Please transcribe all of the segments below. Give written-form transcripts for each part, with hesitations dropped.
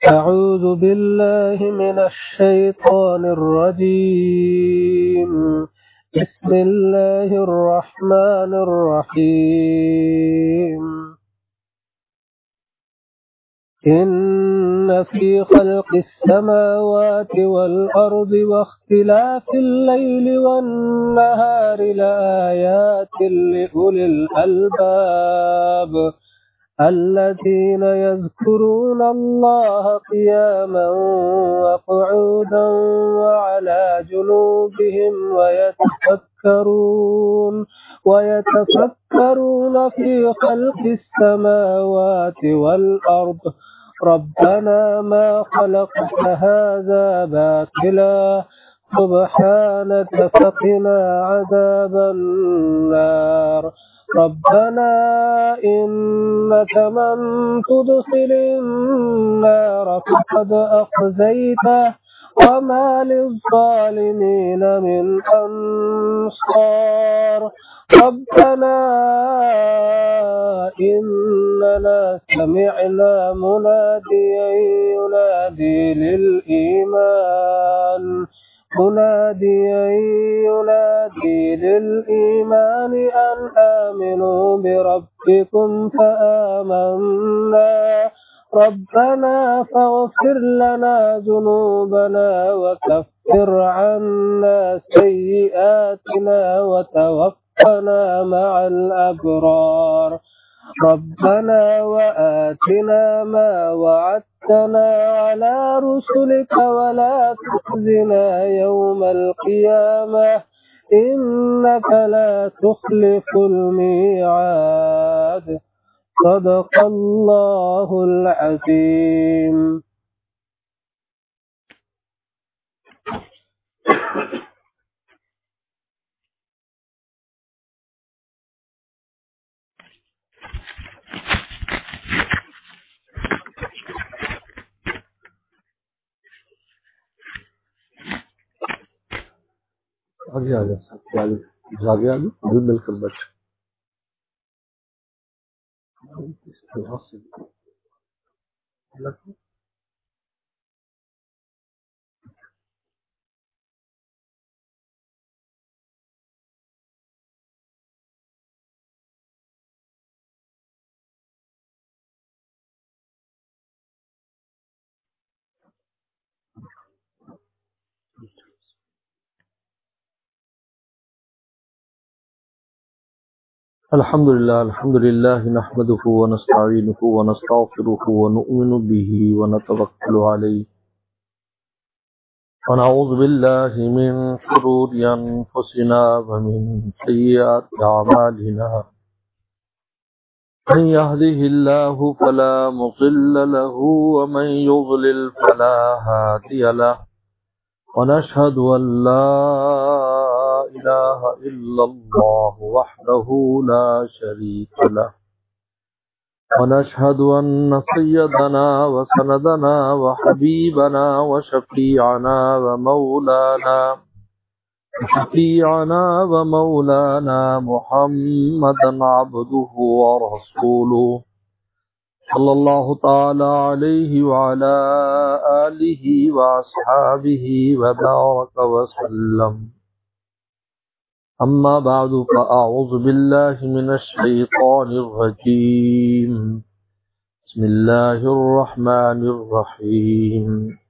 أعوذ بالله من الشيطان الرجيم. بسم الله الرحمن الرحيم. إن في خلق السماوات والأرض واختلاف الليل والنهار لآيات لأولي الألباب الذين يذكرون الله قياما وقعودا وعلى جنوبهم ويتفكرون في خلق السماوات والأرض ربنا ما خلقت هذا باطلا سبحانك فقنا عذاب النار. ربنا إنك من تدخل النار فقد أخزيته وما للظالمين من أنصار. ربنا إننا سمعنا مناديا ينادي للإيمان أن آمنوا بربكم فآمنا. ربنا فاغفر لنا ذنوبنا وكفر عنا سيئاتنا وتوفنا مع الأبرار. ربنا وآتنا ما وعدتنا على رسلك ولا تخزنا يوم القيامة إنك لا تخلف الميعاد. صدق الله العظيم. آگے آ جا مل مل کر بیٹھ. الحمد لله نحمده ونستعينه ونستغفره ونؤمن به ونتوكل عليه ونعوذ بالله من شرور أنفسنا ومن سيئات أعمالنا. من يهده الله فلا مضل له ومن يضلل فلا هادي له. ونشهد أن لا إله إلا الله وحده لا شريك له. ونشهد أن سيدنا وسندنا وحبيبنا وشفيعنا ومولانا محمدا عبده ورسوله صلى الله تعالى عليه وعلى آله وأصحابه وبارك وسلم. أما بعد فأعوذ بالله من الشيطان الرجيم. بسم الله الرحمن الرحيم.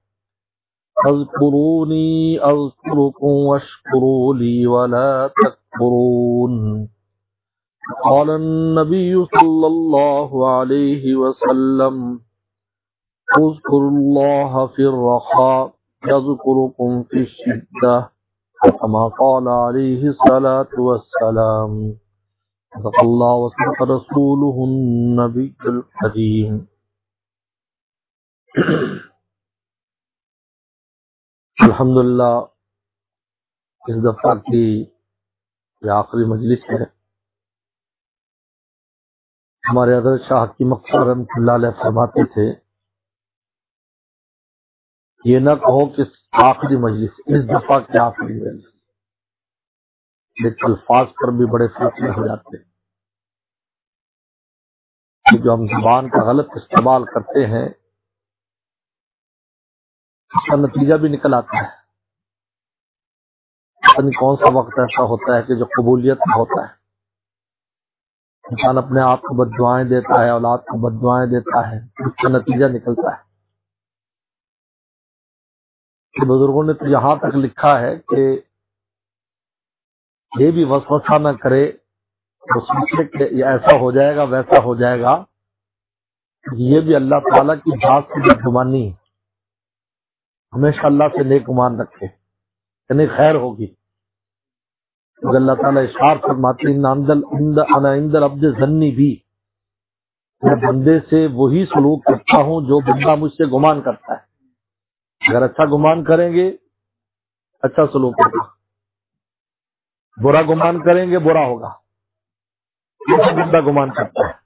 اذكروني أذكركم واشكروا لي ولا تكفرون. قال النبي صلى الله عليه وسلم اذكروا الله في الرخاء يذكركم في الشدة كما قال عليه الصلاة والسلام. صدق الله وصدق رسوله النبي الكريم. الحمدللہ اس دفعہ کی یہ آخری مجلس ہے. ہمارے حضرت شاہ کی مقصد رحمۃ اللہ علیہ فرماتے تھے یہ نہ کہو کہ آخری مجلس، اس دفعہ کی آخری مجلس. ایک الفاظ پر بھی بڑے فیصلے ہو جاتے ہیں. جو ہم زبان کا غلط استعمال کرتے ہیں اس کا نتیجہ بھی نکل آتا ہے. پتہ نہیں کون سا وقت ایسا ہوتا ہے کہ جو قبولیت کا ہوتا ہے. انسان اپنے آپ کو بد دعائیں دیتا ہے، اولاد کو بد دعائیں دیتا ہے، اس کا نتیجہ نکلتا ہے. کہ بزرگوں نے تو یہاں تک لکھا ہے کہ یہ بھی وسوسہ نہ کرے تو سوچے کہ یہ ایسا ہو جائے گا ویسا ہو جائے گا. یہ بھی اللہ تعالیٰ کی ذات سے بدگمانی ہے. ہمیشہ اللہ سے نیک گمان رکھے یعنی خیر ہوگی. اللہ تعالیٰ اشعار فرماتے ہیں انا عند العبد ظنی بھی، میں بندے سے وہی سلوک کرتا ہوں جو بندہ مجھ سے گمان کرتا ہے. اگر اچھا گمان کریں گے اچھا سلوک ہوگا، برا گمان کریں گے برا ہوگا. یہ بندہ گمان کرتا ہے.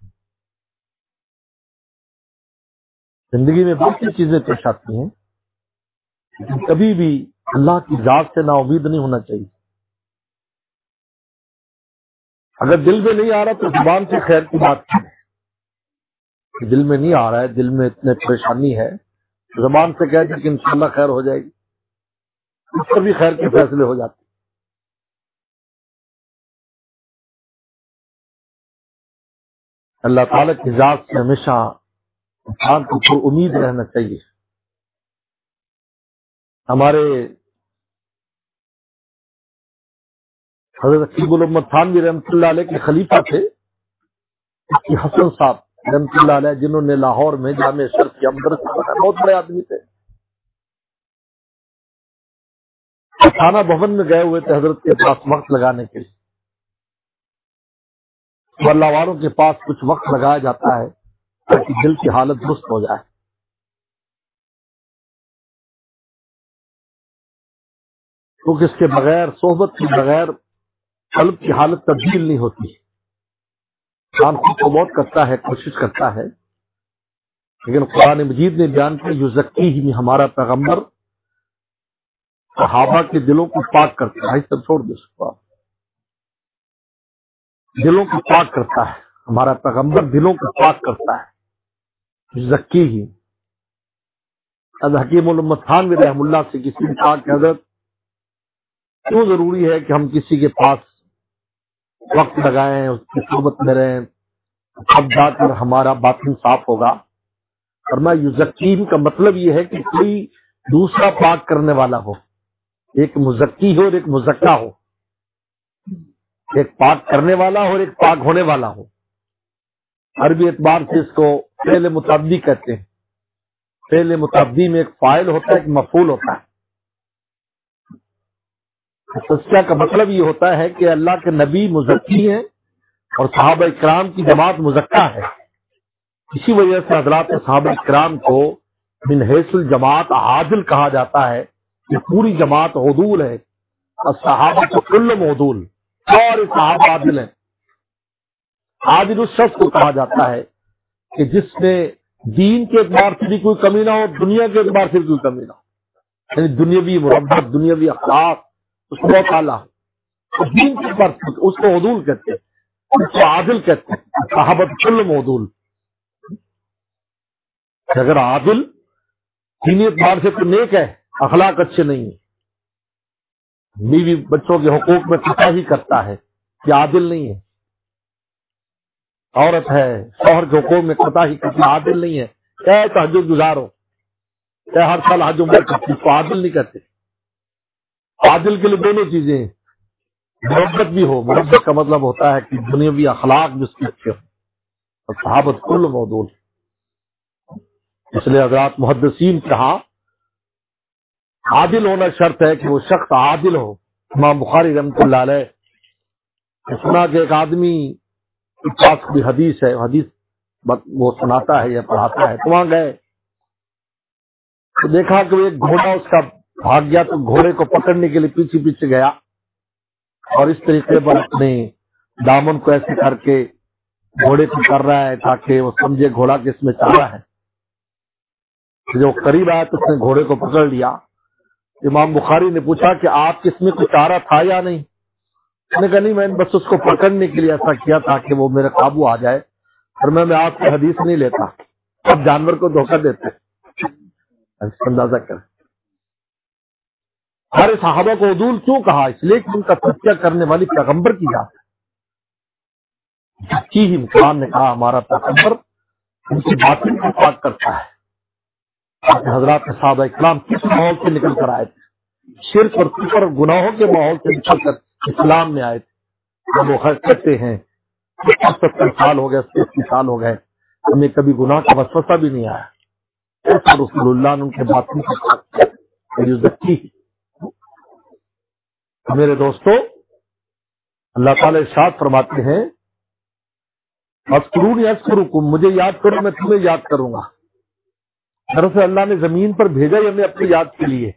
زندگی میں بہت سی چیزیں پیش آتی ہیں، لیکن کبھی بھی اللہ کی ذات سے نا امید نہیں ہونا چاہیے. اگر دل میں نہیں آ رہا تو زبان سے خیر کی بات کریں. دل میں نہیں آ رہا ہے، دل میں اتنے پریشانی ہے، زبان سے کہہ دیں کہ انشاءاللہ خیر ہو جائے گی، اس پر بھی خیر کے فیصلے ہو جاتے. اللہ تعالیٰ کی ذات سے ہمیشہ انسان کو پر امید رہنا چاہیے. ہمارے حضرت عقیب الامت تھانوی رحمۃ اللہ علیہ کے خلیفہ تھے حسن صاحب رحمۃ اللہ علیہ، جنہوں نے لاہور میں جامع اشرف کے مدرسہ بنایا. بہت بڑے آدمی تھے. تھانہ بھون میں گئے ہوئے تھے حضرت کے پاس وقت لگانے کے لیے. اللہ والوں کے پاس کچھ وقت لگایا جاتا ہے تاکہ دل کی حالت درست ہو جائے. کیونکہ اس کے بغیر، صحبت کے بغیر قلب کی حالت تبدیل نہیں ہوتی. انسان خود کو بہت کرتا ہے، کوشش کرتا ہے، لیکن قرآن مجید نے بیان کیا یزکی، ہمارا پیغمبر صحابہ کے دلوں کو پاک کرتا ہے. سب چھوڑ دو اس کو، دلوں کو پاک کرتا ہے. ہمارا پیغمبر دلوں کو پاک کرتا ہے. یزکی ہی. حکیم الامت تھانوی رحم اللہ سے کسی نے کہا کہ حضرت کیوں ضروری ہے کہ ہم کسی کے پاس وقت لگائیں، اس کی صحبت میں رہیں، اب جا کر ہمارا باطن صاف ہوگا. فرمایا یزکیم کا مطلب یہ ہے کہ کوئی دوسرا پاک کرنے والا ہو، ایک مزکی ہو اور ایک مزکا ہو، ایک پاک کرنے والا ہو اور ایک پاک ہونے والا ہو. عربی اعتبار سے اس کو فعل متعدی کہتے ہیں. فعل متعدی میں ایک فاعل ہوتا ہے، ایک مفعول ہوتا ہے. تزکیہ کا مطلب یہ ہوتا ہے کہ اللہ کے نبی مزکی ہیں اور صحابہ اکرام کی جماعت مزکا ہے. اسی وجہ سے حضرات صحابہ اکرام کو من حیث الجماعت عادل کہا جاتا ہے کہ پوری جماعت عدول ہے. اور صحابہ تو کل عدول، اور صحابہ عادل ہیں. عادل اس شخص کو کہا جاتا ہے کہ جس میں دین کے اعتبار سے بھی کوئی کمی نہ ہو، دنیا کے اعتبار سے بھی کوئی کمی نہ ہو. یعنی دنیاوی مربت، دنیاوی اخلاق اس کو بہت اعلیٰ ہو. دین کے اعتبار سے اس کو عدول کہتے ہیں، اس کو عادل کہتے ہیں. صحابہ کل عدول. اگر عادل دینی اعتبار سے تو نیک ہے، اخلاق اچھے نہیں ہیں، بیوی بچوں کے حقوق میں کوتاہی کرتا ہے، یہ عادل نہیں ہے. عورت ہے شوہر کے حقوق میں کوتاہی کرتی ہے، عادل نہیں ہے. کیا تہجد گزار ہو، کیا ہر سال حج عمرہ کرتی، اس کو عادل نہیں کرتے. عادل کے لیے دونوں چیزیں ہیں، مربت بھی ہو. مربت کا مطلب ہوتا ہے کہ دنیاوی اخلاق بھی اس کے اچھے ہو. اور صحابت کل موضوع. اس لیے حضرات محدثین کے ہاں عادل ہونا شرط ہے کہ وہ شخص عادل ہو. امام بخاری رحمۃ اللہ علیہ سنا کہ ایک آدمی کے پاس کوئی حدیث ہے، حدیث وہ سناتا ہے یا پڑھاتا ہے، تو وہاں گئے تو دیکھا کہ ایک گھوڑا اس کا بھاگ گیا، تو گھوڑے کو پکڑنے کے لیے پیچھے پیچھے گیا اور اس طریقے پر اپنے دامن کو ایسے کر کے گھوڑے کو کر رہا ہے تاکہ وہ سمجھے گھوڑا کس میں چارہ ہے. جو قریب آیا تو اس نے گھوڑے کو پکڑ لیا. امام بخاری نے پوچھا کہ آپ کس میں کوئی چارہ تھا یا نہیں؟ اس نے کہا نہیں، میں نے بس اس کو پکڑنے کے لیے ایسا کیا تھا کہ وہ میرے قابو آ جائے، اور میں آپ کی حدیث نہیں لیتا. اب جانور کو دھوکہ دیتے. اندازہ کر سارے صحابہ کو عدول کیوں کہا؟ اس لیے کہ ان کا تذکیہ کرنے والی پیغمبر کی ذات ہے. سچی ہی قرآن نے کہا ہمارا پیغمبر ان کی باطن کو پاک کرتا ہے. حضرات صحابہ اکرام کس ماحول سے نکل کر آئے تھے؟ شرک اور کفر اور گناہوں کے ماحول سے نکل کر اسلام میں آئے تھے. وہ کہتے ہیں 70 سال ہو گئے، 80 سال ہو گئے، ہمیں کبھی گناہ کا وسوسہ بھی نہیں آیا. رسول اللہ نے ان کے باطن کو پاک کیا. میرے دوستو، اللہ تعالی ارشاد فرماتے ہیں اذکرونی اذکرکم، مجھے یاد کرو میں تمہیں یاد کروں گا. دراصل اللہ نے زمین پر بھیجا ہی ہمیں اپنی یاد کے لیے.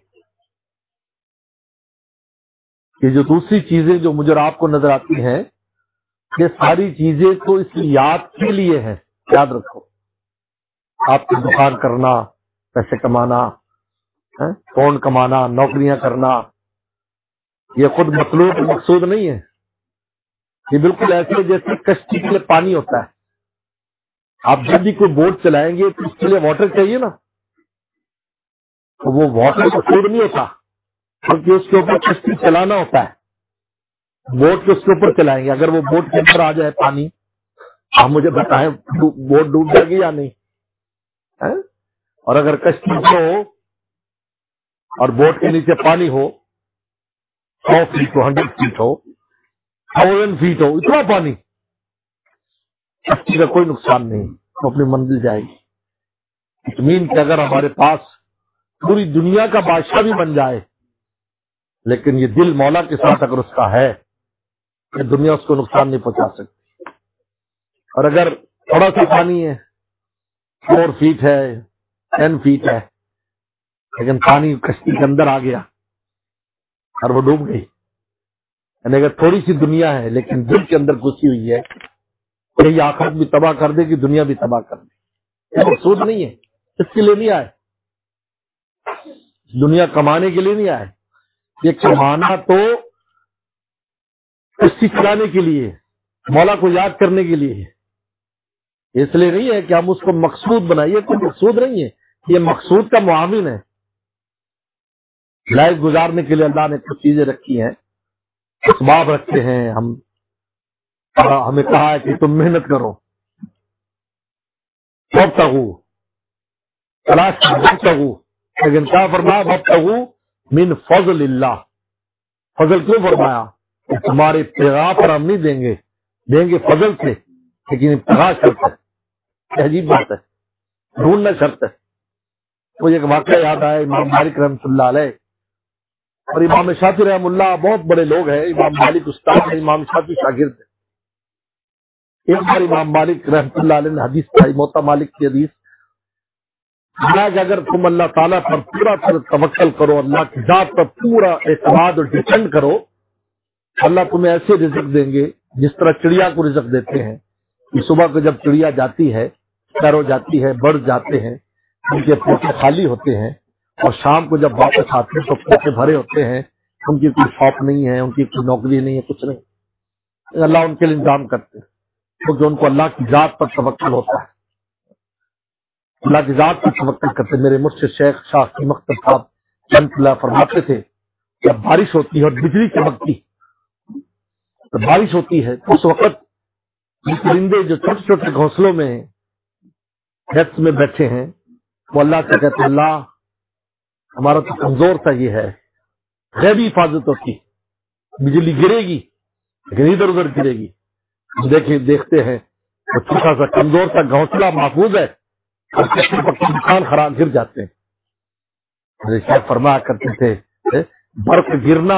یہ جو دوسری چیزیں جو مجھے اور آپ کو نظر آتی ہیں، یہ ساری چیزیں تو اس کی یاد کے لیے ہیں. یاد رکھو، آپ کی دکان کرنا، پیسے کمانا، فون کمانا، نوکریاں کرنا، یہ خود مطلوب مقصود نہیں ہے. یہ بالکل ایسے جیسے کشتی کے لیے پانی ہوتا ہے. آپ جب بھی کوئی بوٹ چلائیں گے تو اس کے لیے واٹر چاہیے نا، تو وہ واٹر مقصود نہیں ہوتا بلکہ اس کے اوپر کشتی چلانا ہوتا ہے. بوٹ کے اس کے اوپر چلائیں گے، اگر وہ بوٹ کے اندر آ جائے پانی، آپ مجھے بتائیں بوٹ ڈوب جائے گی یا نہیں؟ اور اگر کشتی ہو اور بوٹ کے نیچے پانی ہو، 100 فیٹ ہو، 100 فیٹ ہو، 1000 فیٹ ہو، اتنا پانی، کشتی کا کوئی نقصان نہیں، وہ اپنی منزل جائے گی. زمین کہ اگر ہمارے پاس پوری دنیا کا بادشاہ بھی بن جائے، لیکن یہ دل مولا کے ساتھ اگر اس کا ہے، یہ دنیا اس کو نقصان نہیں پہنچا سکتی. اور اگر تھوڑا سا پانی ہے، 4 فیٹ ہے، 10 فیٹ ہے، لیکن پانی کشتی کے اندر آ گیا اور وہ ڈوب گئی. یعنی اگر تھوڑی سی دنیا ہے لیکن دل کے اندر گھسی ہوئی ہے، یہی آخرت بھی تباہ کر دے گی، دنیا بھی تباہ کر دے گی. یہ مقصود نہیں ہے، اس کے لیے نہیں آئے، دنیا کمانے کے لیے نہیں آئے. یہ کمانا تو کشتی چلانے کے لیے، مولا کو یاد کرنے کے لیے. اس لیے نہیں ہے کہ ہم اس کو مقصود بنائیے، کوئی مقصود نہیں ہے، یہ مقصود کا معاون ہے. لائف گزارنے کے لیے اللہ نے کچھ چیزیں رکھی ہیں، اسباب رکھتے ہیں. ہمیں کہا ہے کہ تم محنت کرو، وابتغوا، تلاش کرو، وابتغوا، لیکن کیا فرمایا؟ وابتغوا من فضل اللہ. فضل کیوں فرمایا؟ کہ تمہارے ابتغاء پر ہم نہیں دیں گے فضل سے، لیکن ابتغاء شرط ہے. عجیب بات ہے، ڈھونڈنا شرط ہے. مجھے ایک واقعہ یاد آیا، امام مالک رحمۃ اللہ علیہ اور امام شافعی رحم اللہ بہت بڑے لوگ ہیں. امام مالک استاد ہے، امام شافعی شاگرد ہے. ایک بار امام مالک رحمۃ اللہ علیہ نے حدیث پڑھی، موطا مالک کی حدیث، کہ اگر تم اللہ تعالیٰ پر پورا توکل کرو، اللہ کی ذات پر پورا اعتماد اور ڈیپینڈ کرو، اللہ تمہیں ایسے رزق دیں گے جس طرح چڑیا کو رزق دیتے ہیں. کہ صبح کو جب چڑیا جاتی ہے، پیرو جاتی ہے، بڑھ جاتے ہیں، ان کے پوٹے خالی ہوتے ہیں، اور شام کو جب واپس آتے ہیں تو پوٹے بھرے ہوتے ہیں. ان کی کوئی شاپ نہیں ہے، ان کی کوئی نوکری نہیں ہے، کچھ نہیں. اللہ ان کے لیے انتظام کرتے ہیں کیونکہ ان کو اللہ کی ذات پر توکل ہوتا ہے، اللہ کی ذات پر توکل کرتے ہیں. میرے مرشد شیخ شاہ کی مختر صاحب رحمۃ اللہ فرماتے تھے جب بارش ہوتی ہے اور بجلی چمکتی، تو بارش ہوتی ہے تو اس وقت یہ پرندے جو چھوٹے چھوٹے گھونسلوں میں نیٹس میں بیٹھے ہیں، وہ اللہ سے کہتے ہیں اللہ ہمارا تو کمزور سا یہ ہے، غیبی حفاظت ہوتی، بجلی گرے گی لیکن ادھر ادھر گرے گی. دیکھتے ہیں وہ چھوٹا سا کمزور سا گھونسلہ محفوظ ہے اور کسی وقت مکان خراب گر جاتے ہیں. شاید فرمایا کرتے تھے برق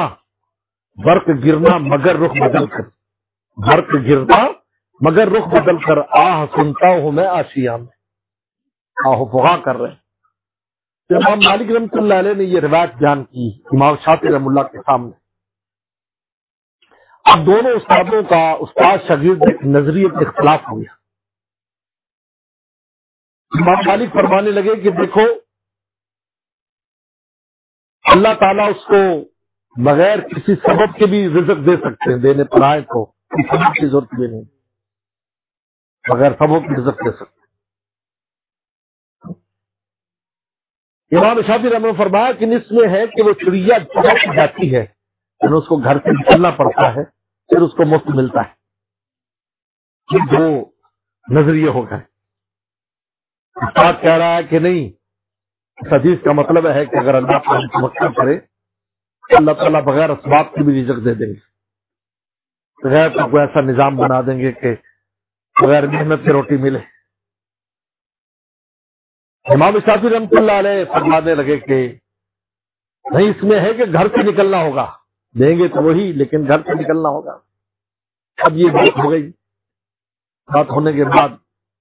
گرنا مگر رخ بدل کر، برق گرنا مگر رخ بدل کر، آہ سنتا ہوں میں آشیاں میں، آہ فغاں کر رہے ہیں. امام مالک رحمۃ اللہ علیہ نے یہ روایت بیان کی امام شافعی رحم اللہ کے سامنے. اب دونوں استادوں کا، استاد شاگرد ایک نظریے پر اختلاف ہو گیا. امام مالک فرمانے لگے کہ دیکھو اللہ تعالیٰ اس کو بغیر کسی سبب کے بھی رزق دے سکتے ہیں، دینے پر آئے تو سبب کی ضرورت بھی نہیں، بغیر سبب کی رزق دے سکتے. امام شافعی رحمۃ اللہ فرمایا کہ اس میں ہے کہ وہ چڑیا جب جاتی ہے یعنی اس کو گھر سے نکلنا پڑتا ہے پھر اس کو مفت ملتا ہے. یہ دو نظریے ہو گئے. استاد کہہ رہا ہے کہ نہیں، اس حدیث کا مطلب ہے کہ اگر اللہ تعالیٰ توقع کرے تو اللہ تعالیٰ بغیر اسباب کی بھی رزق دے دیں گے، بغیر کا کوئی ایسا نظام بنا دیں گے کہ بغیر محنت سے روٹی ملے. امام شافعی رحمۃ اللہ علیہ فرمانے لگے کہ نہیں، اس میں ہے کہ گھر سے نکلنا ہوگا، دیں گے تو وہی لیکن گھر سے نکلنا ہوگا. اب یہ بات ہو گئی. بات ہونے کے بعد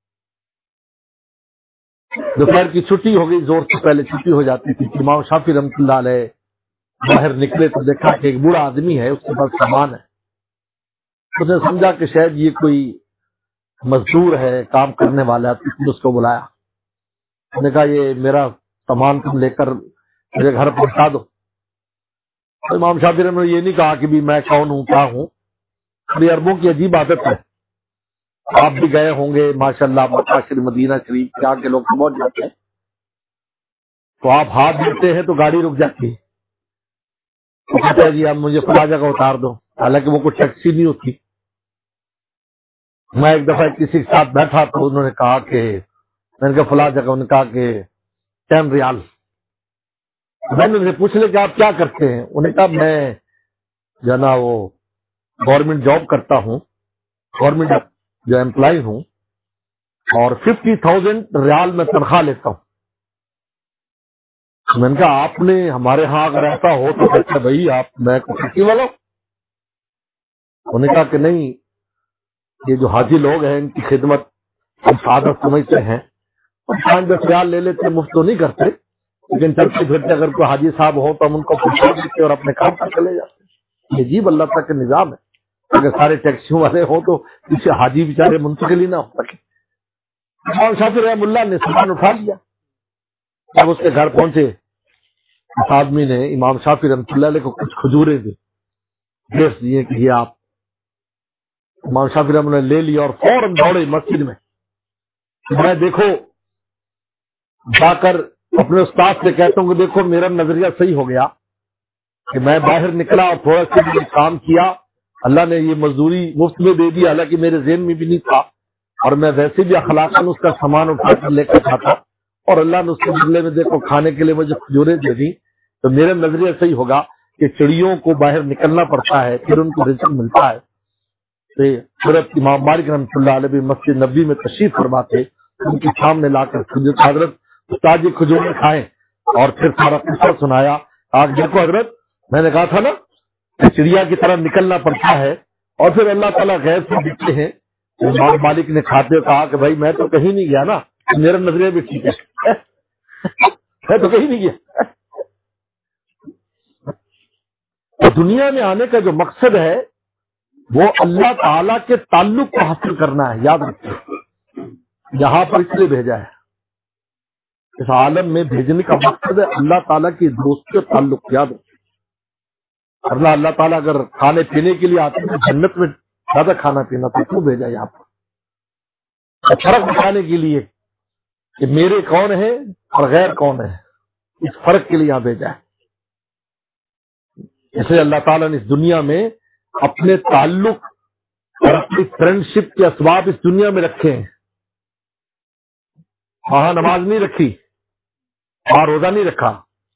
دوپہر کی چھٹی ہو گئی، زور سے پہلے چھٹی ہو جاتی تھی. امام شافعی رحمۃ اللہ علیہ باہر نکلے تو دیکھا کہ ایک بوڑھا آدمی ہے، اس کے پاس سامان ہے. اس نے سمجھا کہ شاید یہ کوئی مزدور ہے، کام کرنے والا ہے، اس نے اس کو بلایا. اس نے کہا یہ میرا سامان تم لے کر میرے گھر پہنچا دو. تو امام شافعی رحمۃ اللہ نے یہ نہیں کہا کہ بھی میں کون ہوں کیا ہوں. ابھی عربوں کی عجیب عادت ہے، آپ بھی گئے ہوں گے ماشاءاللہ مکہ شریف مدینہ شریف کیا کے لوگ پہنچ جاتے ہیں تو آپ ہاتھ دیتے ہیں تو گاڑی رک جاتی ہے. تو کہتے ہیں جی اب مجھے فلاں جگہ اتار دو، حالانکہ وہ کوئی ٹیکسی نہیں ہوتی. میں ایک دفعہ کسی کے ساتھ بیٹھا تو انہوں نے کہا کہ میں نے کہا فلاں جگہ، انہوں نے کہا کہ 10 ریال. میں نے انہیں پوچھ لیا کہ آپ کیا کرتے ہیں؟ انہوں نے کہا میں جو ہے نا وہ گورنمنٹ جاب کرتا ہوں، گورنمنٹ جو امپلائی ہوں، اور 50,000 ریال میں تنخواہ لیتا ہوں. میں نے کہا آپ نے ہمارے ہاں اگر ایسا ہو تو کہتے بھائی آپ میں ٹیکسی والا ہوں. انہوں نے کہا کہ نہیں، یہ جو حاجی لوگ ہیں ان کی خدمت ہم سعادت سمجھتے ہیں، اور 5-10 ریال لے لیتے، مفت تو نہیں کرتے، لیکن چلتے پھرتے اگر کوئی حاجی صاحب ہو تو ہم ان کو پوچھا دیتے اور اپنے کام پر چلے جاتے. یہ عجیب اللہ تعالیٰ کا نظام ہے. اگر سارے ٹیکسیوں والے ہوں تو اسے حاجی بیچارے منتقل ہی نہ ہو سکے. امام شافعی رحمۃ اللہ نے سامان اٹھا لیا. جب اس کے گھر پہنچے اس آدمی نے امام شافعی رحمۃ اللہ علیہ کو کچھ کھجورے دی، ڈریس دیے کہ یہ آپ. امام شافعی رحمۃ اللہ نے لے لیا اور فوراً دوڑے مسجد میں. میں دیکھو جا کر اپنے استاد سے کہتا ہوں کہ دیکھو میرا نظریہ صحیح ہو گیا کہ میں باہر نکلا اور تھوڑا سا بھی کام کیا، اللہ نے یہ مزدوری مفت میں دے دی، حالانکہ میرے ذہن میں بھی نہیں تھا، اور میں ویسے بھی اخلاقاً اس کا سامان اٹھا کر لے کر جاتا، اور اللہ نے اس کے بدلے میں دیکھو کھانے کے لیے مجھے کھجوریں دے دی. تو میرا نظریہ صحیح ہوگا کہ چڑیوں کو باہر نکلنا پڑتا ہے پھر ان کو رزق ملتا ہے. تو حضرت امام مالک رحمۃ اللہ علیہ بھی مسجد نبی میں تشریف فرما تھے، ان کے سامنے لا کر حضرت استاد جی کھجوریں کھائیں اور پھر سارا قصہ سنایا. آج دیکھو حضرت میں نے کہا تھا نا کہ چڑیا کی طرح نکلنا پڑتا ہے اور پھر اللہ تعالیٰ غیب سے دیکھتے ہیں. امام مالک نے کھاتے ہوئے کہا کہ بھائی میں تو کہیں نہیں گیا نا، میرا نظریہ بھی ٹھیک ہے، میں تو کہیں نہیں گیا. دنیا میں آنے کا جو مقصد ہے وہ اللہ تعالیٰ کے تعلق کو حاصل کرنا ہے. یاد رکھیں یہاں پر اس لیے بھیجا ہے، اس عالم میں بھیجنے کا مقصد ہے اللہ تعالیٰ کی دوستی اور تعلق. یاد رکھیں اللہ تعالیٰ اگر کھانے پینے کے لیے آتے ہیں جنت میں زیادہ کھانا پینا تو کیوں بھیجا یہاں پر؟ فرق بتانے کے لیے کہ میرے کون ہے اور غیر کون ہے، اس فرق کے لیے یہاں بھیجا ہے. اس لیے اللہ تعالیٰ نے اس دنیا میں اپنے تعلق اور اپنی فرینڈشپ کے اسباب اس دنیا میں رکھے ہیں. وہاں نماز نہیں رکھی، وہاں روزہ نہیں رکھا.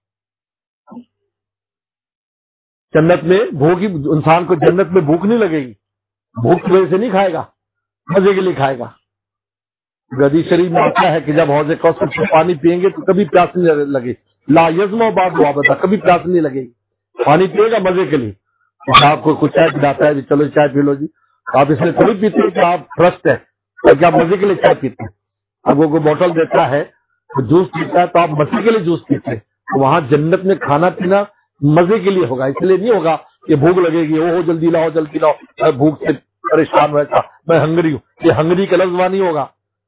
جنت میں بھوک، انسان کو جنت میں بھوک نہیں لگے گی، بھوک کی وجہ سے نہیں کھائے گا، مزے کے لیے کھائے گا. حدیث شریف میں آتا ہے کہ جب حوض کوثر سے پانی پیئیں گے تو کبھی پیاس نہیں لگے، لا یزما بعد وابتا، کبھی پیاس نہیں لگے گی. پانی پیے گا مزے کے لیے. آپ کو کچھ چائے پلاتا ہے جی چلو چائے پی لو جی، آپ اس لیے تھوڑی پیتے ہیں کہ آپ فرسٹ ہے بلکہ آپ مزے کے لیے چائے پیتے ہیں. اب وہ کوئی بوٹل دیتا ہے تو جوس پیتا ہے تو آپ مزے کے لیے جوس پیتے ہیں. وہاں جنت میں کھانا پینا مزے کے لیے ہوگا، اس لیے نہیں ہوگا کہ بھوک لگے گی او جلدی لاؤ جلدی لاؤ، میں بھوک سے پریشان ہوا تھا، میں ہنگری ہوں، یہ ہنگری کا لفظ نہیں ہوگا.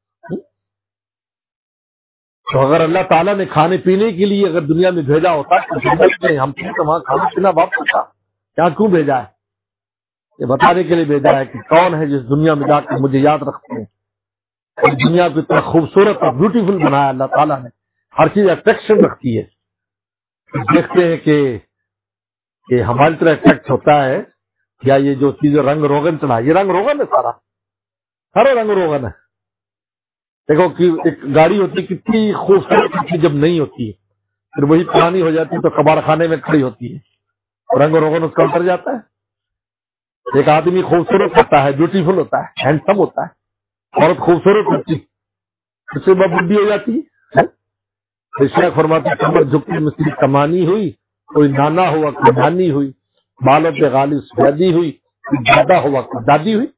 تو اگر اللہ تعالیٰ نے کھانے پینے کے لیے اگر دنیا میں بھیجا ہوتا تو جنت میں ہم تو وہاں کھانا پینا واپس تھا. کیا کیوں بھیجا ہے؟ یہ بتانے کے لیے بھیجا ہے کہ کون ہے جس دنیا میں جا کر مجھے یاد رکھتے ہیں. دنیا کو اتنا خوبصورت اور بیوٹیفل بنایا اللہ تعالیٰ نے. ہر چیز اٹریکشن رکھتی ہے. دیکھتے ہیں کہ ہماری طرح اٹریکٹ ہوتا ہے یا یہ جو چیزیں رنگ روغن چڑھا, یہ رنگ روغن ہے, سارا رنگ روغن ہے. دیکھو کہ ایک گاڑی ہوتی ہے کتنی خوبصورت ہوتی جب نہیں ہوتی ہے, پھر وہی پرانی ہو جاتی ہے تو کباڑ خانے میں کھڑی ہوتی ہے, رنگ روغن اس کا اتر جاتا ہے. ایک آدمی خوبصورت ہوتا ہے, بیوٹیفل ہوتا ہے, ہینڈسم ہوتا ہے, عورت خوبصورت ہوتی ہے, اس سے بڈی ہو جاتی ہے. شیخ فرماتے کمر جھکتی مستری کمانی ہوئی, کوئی نانا ہوا کوئی نانی ہوئی, بالوں پہ غالب سفیدی ہوئی, کوئی دادا ہوا کوئی دادی ہوئی.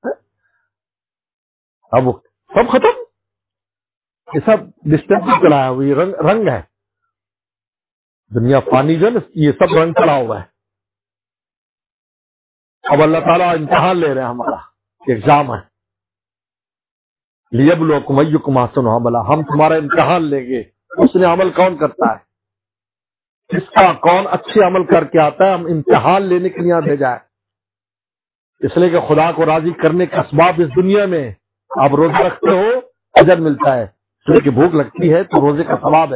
اب سب ختم, یہ سب ڈسٹینس چلایا ہوا, یہ رنگ ہے. دنیا پانی جو ہے نا, یہ سب رنگ چڑھا ہوا ہے. اب اللہ تعالیٰ امتحان لے رہے ہیں, ہمارا ایگزام ہے. لیبلوکم ایکم احسن عملا, ہم تمہارا امتحان لیں گے اس نے عمل کون کرتا ہے, اس کا کون اچھے عمل کر کے آتا ہے. ہم امتحان لینے کے لیے بھیجا ہے, اس لیے کہ خدا کو راضی کرنے کا اسباب اس دنیا میں. آپ روزہ رکھتے ہو اجر ملتا ہے, اس لیے کہ بھوک لگتی ہے تو روزے کا ثواب ہے.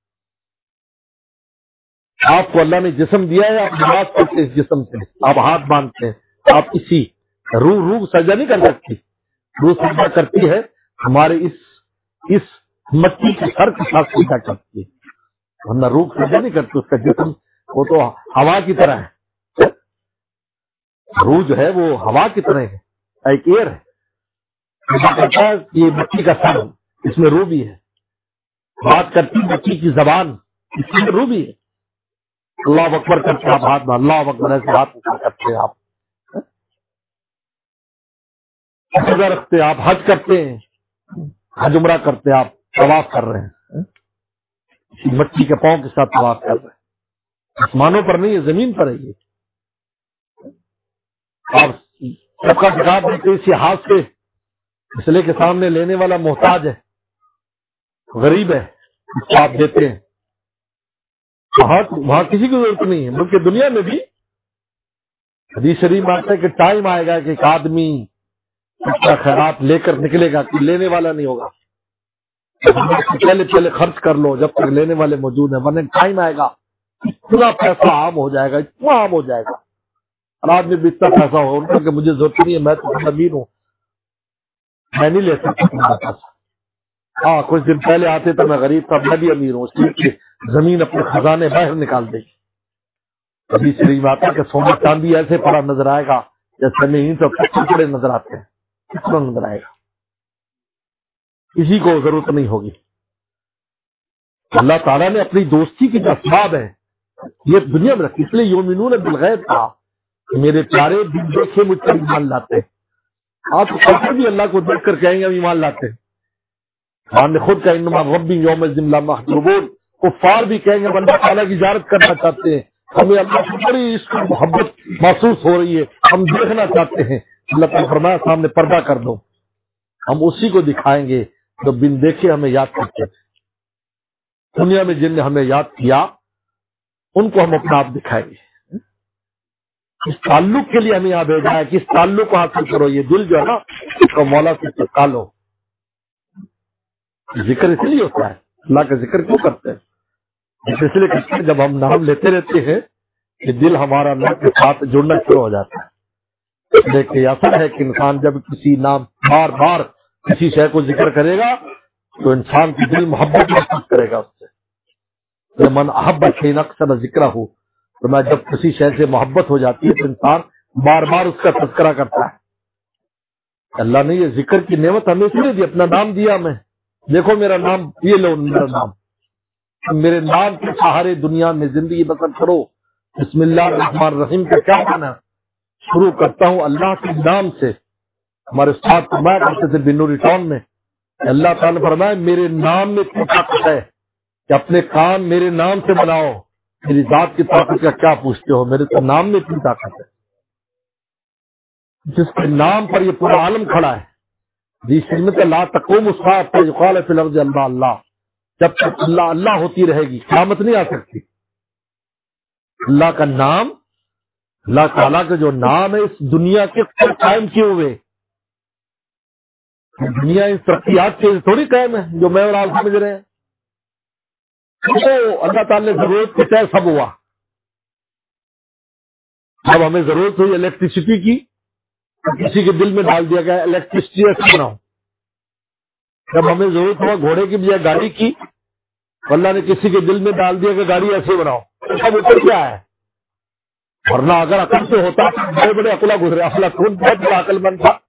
آپ کو اللہ نے جسم دیا ہے, آپ نماز پڑھتے اس جسم سے, آپ ہاتھ باندھتے ہیں, آپ اسی روح سجدہ نہیں کر سکتی. روح سجدہ کرتی ہے ہمارے اس مٹی کے سر کے ساتھ سجدہ کرتی ہے, ورنہ روح سجدہ نہیں کرتی. اس کا جسم وہ تو ہوا کی طرح ہے, روح جو ہے وہ ہوا کی طرح ہے, ایک ایئر ہے. یہ مٹی کا سر, اس میں روح بھی ہے. بات کرتی مٹی کی زبان, اس میں روح بھی ہے. اللہ اکبر کرتے آپ ہاتھ میں, اللہ اکبر ایسے ہاتھ کرتے ہیں, آپ روزہ رکھتے, آپ حج کرتے ہیں, حج عمرہ کرتے, آپ طواف کر رہے ہیں, مٹی کے پاؤں کے ساتھ طواف کر رہے ہیں. آسمانوں پر نہیں, یہ زمین پر ہے. یہ آپ سب کا جواب دیتے اسی ہاتھ سے, اس لیے کہ سامنے لینے والا محتاج ہے, غریب ہے, اس کو آپ دیتے ہیں. وہاں کسی کی ضرورت نہیں ہے. بلکہ دنیا میں بھی حدیث شریف میں آتا ہے کہ ٹائم آئے گا کہ ایک آدمی اپنا خیرات لے کر نکلے گا, کوئی لینے والا نہیں ہوگا. پہلے خرچ کر لو جب تک لینے والے موجود ہیں, ورنہ ٹائم آئے گا اتنا پیسہ عام ہو جائے گا, اتنا عام ہو جائے گا. رات میں بھی اتنا پیسہ ہوگا کہ مجھے ضرورت نہیں ہے, میں تو امیر ہوں, میں نہیں لے سکتا تمہارا پیسہ. ہاں کچھ دن پہلے آتے تو میں غریب تھا, میں بھی امیر ہوں, اس لیے زمین اپنے خزانے باہر نکال دے گی. ابھی شریف آتا ہے کہ سونا چاندی ایسے پڑا نظر آئے گا جیسے نہیں تو پتھر پڑے نظر آتے ہیں, کتنا نظر آئے گا. کسی کو ضرورت نہیں ہوگی. اللہ تعالیٰ نے اپنی دوستی کی جو اسباب ہے یہ دنیا میں رکھی, اس لیے یؤمنون بالغیب کہا کہ میرے پیارے دل دیکھے مجھ پر ایمان لاتے ہیں. آپ کافر بھی اللہ کو دیکھ کر کہیں گے ہم ایمان لاتے ہیں. ہم نے خود کہا انما ربی یوم الدین لا محجوبون, کفار بھی کہیں گے اللہ تعالیٰ کی زیارت کرنا چاہتے ہیں, ہمیں اللہ کی بڑی اس کی محبت محسوس ہو رہی ہے, ہم دیکھنا چاہتے ہیں. اللہ تعالیٰ فرمایا سامنے پردہ کر دو, ہم اسی کو دکھائیں گے جو بن دیکھے ہمیں یاد کرتے تھے. دنیا میں جن نے ہمیں یاد کیا ان کو ہم اپنا آپ دکھائیں گے. اس تعلق کے لیے ہمیں یہاں بھیجا ہے کہ اس تعلق کو حاصل کرو. یہ دل جو ہے نا اس کو مولا سے چپکا لو. ذکر اس لیے ہوتا ہے, اللہ کا ذکر کیوں کرتے ہیں؟ اس لیے کرتے ہیں جب ہم نام لیتے رہتے ہیں کہ دل ہمارا اللہ کے ساتھ جڑنا شروع ہو جاتا ہے. لیکن ایسا ہے کہ انسان جب کسی نام بار بار کسی شے کو ذکر کرے گا تو انسان کی دل محبت محسوس کرے گا اس سے. من احب شیئا اکثر ذکرہ ہو, تو میں جب کسی شے سے محبت ہو جاتی ہے تو انسان بار بار اس کا تذکرہ کرتا ہے. اللہ نے یہ ذکر کی نعمت ہمیں اس لیے دی, اپنا نام دیا ہمیں. دیکھو میرا نام, یہ لو میرا نام, میرے نام کے سہارے دنیا میں زندگی بسر کرو. بسم اللہ الرحمن الرحیم کا کیا معنی؟ شروع کرتا ہوں اللہ کے نام سے. ہمارے ساتھ فرمایا کرتے تھے بنوری ٹاؤن میں, اللہ تعالیٰ نے فرمایا میرے نام میں اتنی طاقت ہے کہ اپنے کام میرے نام سے بناؤ. میری ذات کی طاقت کا کیا پوچھتے ہو, میرے تو نام میں اتنی طاقت ہے. جس کے نام پر یہ پورا عالم کھڑا ہے. جس لا تقوم الساعة یقال فی الارض اللہ اللہ, جب تک اللہ اللہ ہوتی رہے گی قیامت نہیں آ سکتی. اللہ کا نام, اللہ تعالیٰ کا جو نام ہے اس دنیا کے قائم کیے ہوئے. دنیا اس ترقیات کے تھوڑی قائم ہے جو میں اور آپ سمجھ رہے ہیں. تو اللہ تعالیٰ نے ضرورت کے تحت سب ہوا. جب ہمیں ضرورت ہوئی الیکٹریسٹی کی تو کسی کے دل میں ڈال دیا گیا الیکٹریسٹی ایسے بناؤ. جب ہمیں ضرورت ہوا گھوڑے کی بجائے گاڑی کی اللہ نے کسی کے دل میں ڈال دیا کہ گاڑی ایسے بناؤ. تو سب اوپر کیا ہے؟ ورنہ اگر عقل سے ہوتا تو بڑے بڑے عقلا گزرے. افلاطون بہت بڑا عقل مند تھا,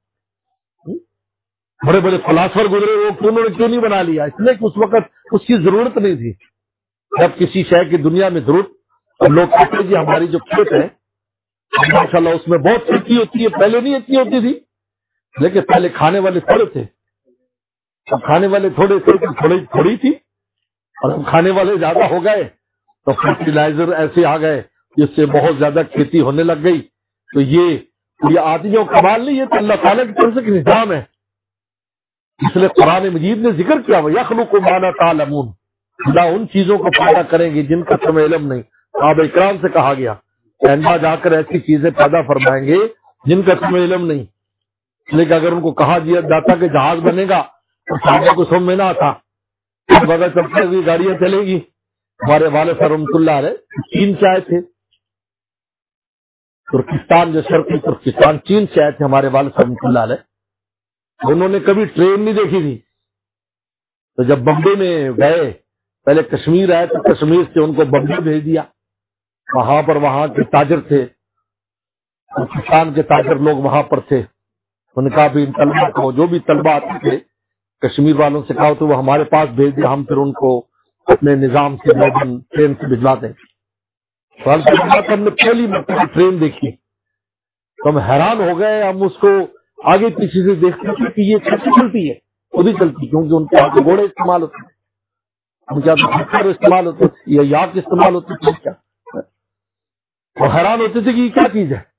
بڑے بڑے فلاسفر گزرے, وہ انہوں نے کیوں نہیں بنا لیا؟ اس لیے کہ اس وقت اس کی ضرورت نہیں تھی. جب کسی شے کی دنیا میں ضرورت, اور لوگ کہتے ہیں جی ہماری جو کھیت ہے ماشاء اللہ اس میں بہت کھیتی ہوتی ہے, پہلے نہیں اتنی ہوتی تھی, لیکن پہلے کھانے والے تھوڑے تھے. اب کھانے والے تھوڑے تھے تو تھوڑی تھی, اور اب کھانے والے زیادہ ہو گئے تو فرٹیلائزر ایسے آ گئے جس سے بہت زیادہ کھیتی ہونے لگ گئی. تو یہ آدمیوں کا کمال نہیں, یہ تو اللہ تعالیٰ کی طرف سے نظام ہے. اس لیے قرآن مجید نے ذکر کیا وَيَخْلُقُ مَا لَا تَعْلَمُونَ, اللہ ان چیزوں کو پیدا کریں گے جن کا تمہیں علم نہیں. صحابہ اکرام سے کہا گیا کہ جا کر ایسی چیزیں پیدا فرمائیں گے جن کا تمہیں علم نہیں. لیکن اگر ان کو کہا دیا جاتا کہ جہاز بنے گا تو صحابہ کو سمجھ میں نہ آتا, بغیر چلتے ہوئی گاڑیاں چلیں گی. ہمارے والد صاحب رحمۃ اللہ علیہ چین سے آئے تھے, ترکستان جو شرقی ترکستان چین سے آئے تھے ہمارے والد صاحب رحمۃ اللہ علیہ. انہوں نے کبھی ٹرین نہیں دیکھی تھی. تو جب بمبے میں گئے, پہلے کشمیر آئے تو کشمیر سے ان کو بمبے بھیج دیا. وہاں پر وہاں کے تاجر تھے, پاکستان کے تاجر لوگ وہاں پر تھے. انہوں نے کہا بھی ان طلبا کو, جو بھی طلبا آتے تھے کشمیر والوں سے کہا تو وہ ہمارے پاس بھیج دیا, ہم پھر ان کو اپنے نظام سے ٹرین سے بھجوا دیں. ہم نے پہلی مرتبہ ٹرین دیکھی تو ہم حیران ہو گئے. ہم اس کو آگے پیچھے سے دیکھتے تھے کہ یہ کیسے چلتی ہے, خود ہی چلتی, کیونکہ ان کے یہاں کے گھوڑے استعمال ہوتے ہیں, ان کے یہاں پتھر استعمال ہوتے تھے یا یاک استعمال ہوتے تھے. کیا اور حیران ہوتے تھے کہ یہ کیا چیز ہے.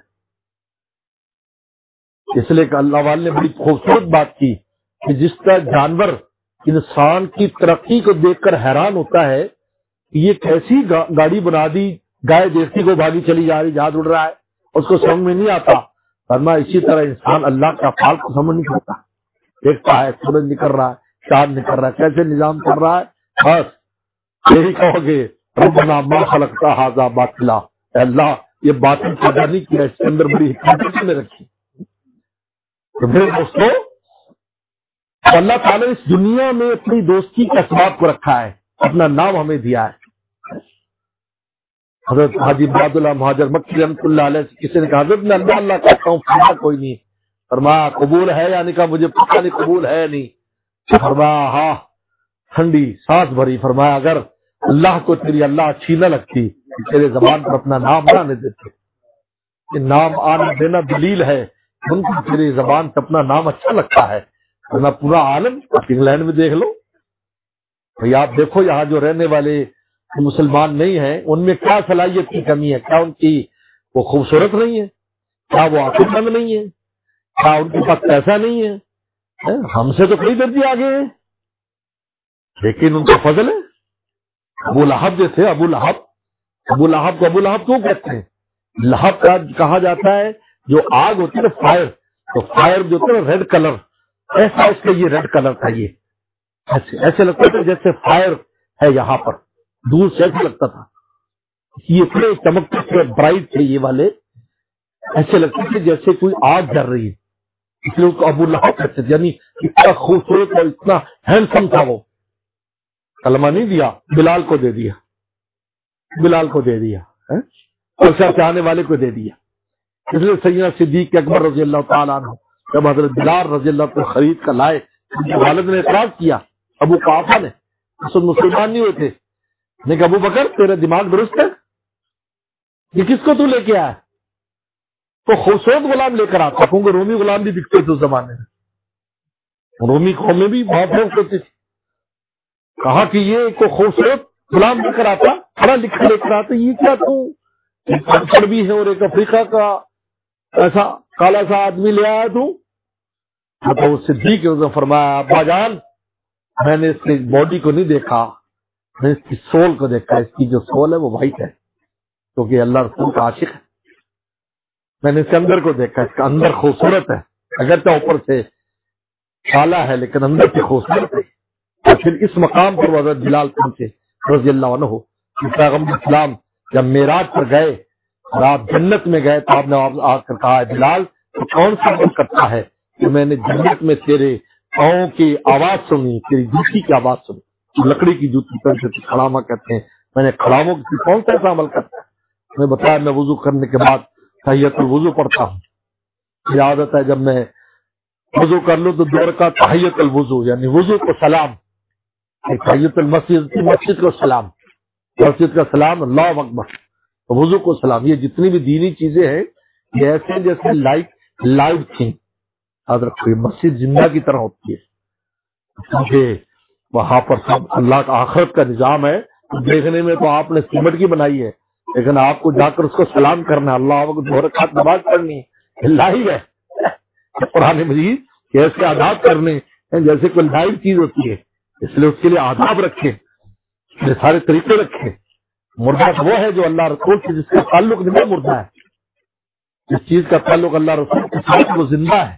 اس لیے کہ اللہ والے نے بڑی خوبصورت بات کی کہ جس طرح جانور انسان کی ترقی کو دیکھ کر حیران ہوتا ہے کہ یہ کیسی گاڑی بنا دی, گائے دیکھتی کو بھاگی چلی جا رہی, جہاز اڑ رہا ہے, اس کو سمجھ میں نہیں آتا. فرمایا اسی طرح انسان اللہ کا افعال کو سمجھ نہیں سکتا. دیکھتا ہے سورج نکل رہا ہے, چاند نکل رہا ہے, کیسے نظام کر رہا ہے, بس یہی کہو گے ربنا ما خلقت ھذا باطلا, اللہ یہ باطل پیدا نہیں کیا, اس کے اندر بڑی حکمت میں رکھی. تو میرے دوستوں, اللہ تعالیٰ اس دنیا میں اپنی دوستی کے اسباب کو رکھا ہے, اپنا نام ہمیں دیا ہے. حضرت حاجی عبد اللہ مہاجر مکی رحمۃ اللہ علیہ سے کسی نے کہا حضرت میں اللہ اللہ کہتا ہوں فائدہ کوئی نہیں. فرمایا قبول ہے یعنی کہا مجھے پتہ نہیں قبول ہے نہیں. فرمایا ہاں, ٹھنڈی سانس بھری. فرمایا اگر اللہ کو تیری اللہ اچھی نہ لگتی تیرے زبان پر اپنا نام نہ آنے دیتے. کہ نام آنے دینا دلیل ہے ان کو تیری زبان سے اپنا نام اچھا لگتا ہے. ورنہ پورا عالم انگلینڈ میں دیکھ لو بھئی, آپ دیکھو یہاں جو رہنے والے مسلمان نہیں ہیں ان میں کیا صلاحیت کی کمی ہے, کیا ان کی وہ خوبصورت نہیں ہے, کیا وہ عقل مند نہیں ہے, کیا ان کے پاس پیسہ نہیں ہے. ہم سے تو کئی درجے آگے ہیں, لیکن ان کا فضل ہے. ابو لہب جو تھے, ابو لہب کو ابو لہب کیوں کہتے ہیں؟ لہب کا کہا جاتا ہے جو آگ ہوتی ہے نا, فائر, تو فائر جو ہوتا ہے ریڈ کلر, ایسا اس کا یہ ریڈ کلر تھا. یہ ایسے لگتا تھا جیسے فائر ہے یہاں پر, دور سے ایسے لگتا تھا. یہ اتنے چمکتے تھے, برائٹ تھے یہ والے, ایسے لگتے تھے جیسے کوئی آگ جل رہی ہے. اس لیے اس کو ابو لہب کہتے تھے, یعنی اتنا خوبصورت اور اتنا ہینڈسم تھا. وہ کلمہ نہیں دیا, بلال کو دے دیا, بلال کو دے دیا, سے آنے والے کو دے دیا. اس لیے سیدنا صدیق اکبر رضی اللہ تعالیٰ عنہ جب حضرت بلال رضی اللہ کو خرید کر لائے, ان کے والد نے اعتراض کیا, ابو قحافہ نے, اس وقت مسلمان نہیں ہوئے تھے, نے کہا ابو بکر تیرا دماغ درست ہے, یہ کس کو تو لے کے آیا؟ تو خوبصورت غلام لے کر آتا, کیونکہ رومی غلام بھی دکھتے تھے اس زمانے میں, رومی قومیں بھی بہت فوق ہوتی تھی. کہا کہ یہ کو خوبصورت غلام لے کر آتا, پڑھا لکھا لے کر آتا, یہ کیا تو پڑھ بھی ہے اور ایک افریقہ کا ایسا کالا سا آدمی لے آیا تو اس صدیق نے فرمایا ابا جان میں نے اس کی باڈی کو نہیں دیکھا, میں اس کی سول کو دیکھا. اس کی جو سول ہے وہ وائٹ ہے کیونکہ اللہ رسول کا عاشق ہے. میں نے اس کے اندر کو دیکھا, اس کا اندر خوبصورت ہے, اگرچہ اوپر سے کالا ہے لیکن اندر سے خوبصورت ہے. اور پھر اس مقام پر حضرت بلال پہنچے, رضی اللہ عنہ کہ پیغمبر اسلام جب معراج پر گئے اور آپ جنت میں گئے تو آپ نے آ کر کہا ہے بلال تو کون سا عمل کرتا ہے کہ میں نے جنت میں تیرے پاؤں کی آواز سنی، تیری جوتی کی آواز سنی، لکڑی کی جوتی پر کھڑامہ کہتے ہیں، میں نے کھڑاموں کی کون سا ایسا عمل کرتا ہے؟ میں بتایا میں وضو کرنے کے بعد تحیت الوضو پڑھتا ہوں، یہ عادت ہے جب میں وضو کر لوں تو 2 رکعت تحیت الوضو یعنی وضو کو سلام، تحیت المسجد مسجد کو سلام، مسجد کا سلام اللہ اکبر، وضو کو سلام۔ یہ جتنی بھی دینی چیزیں ہیں یہ ایسے جیسے لائیو تھیں، یاد رکھو یہ مسجد زندہ کی طرح ہوتی ہے، کیونکہ وہاں پر سب اللہ کا آخرت کا نظام ہے۔ دیکھنے میں تو آپ نے سیمنٹ کی بنائی ہے لیکن آپ کو جا کر اس کو سلام کرنا ہے، اللہ کو 2 رکعت نماز پڑھنی ہے، لائیو ہے قرآن مجید کہ ایسے آداب کرنے ہیں جیسے کوئی لائیو چیز ہوتی ہے، اس لیے اس کے لیے آداب رکھے، اس لیے سارے طریقے رکھے۔ مردہ تو وہ ہے جو اللہ رسول سے جس کا تعلق نہیں مردہ ہے، جس چیز کا تعلق اللہ رسول کے ساتھ وہ زندہ ہے۔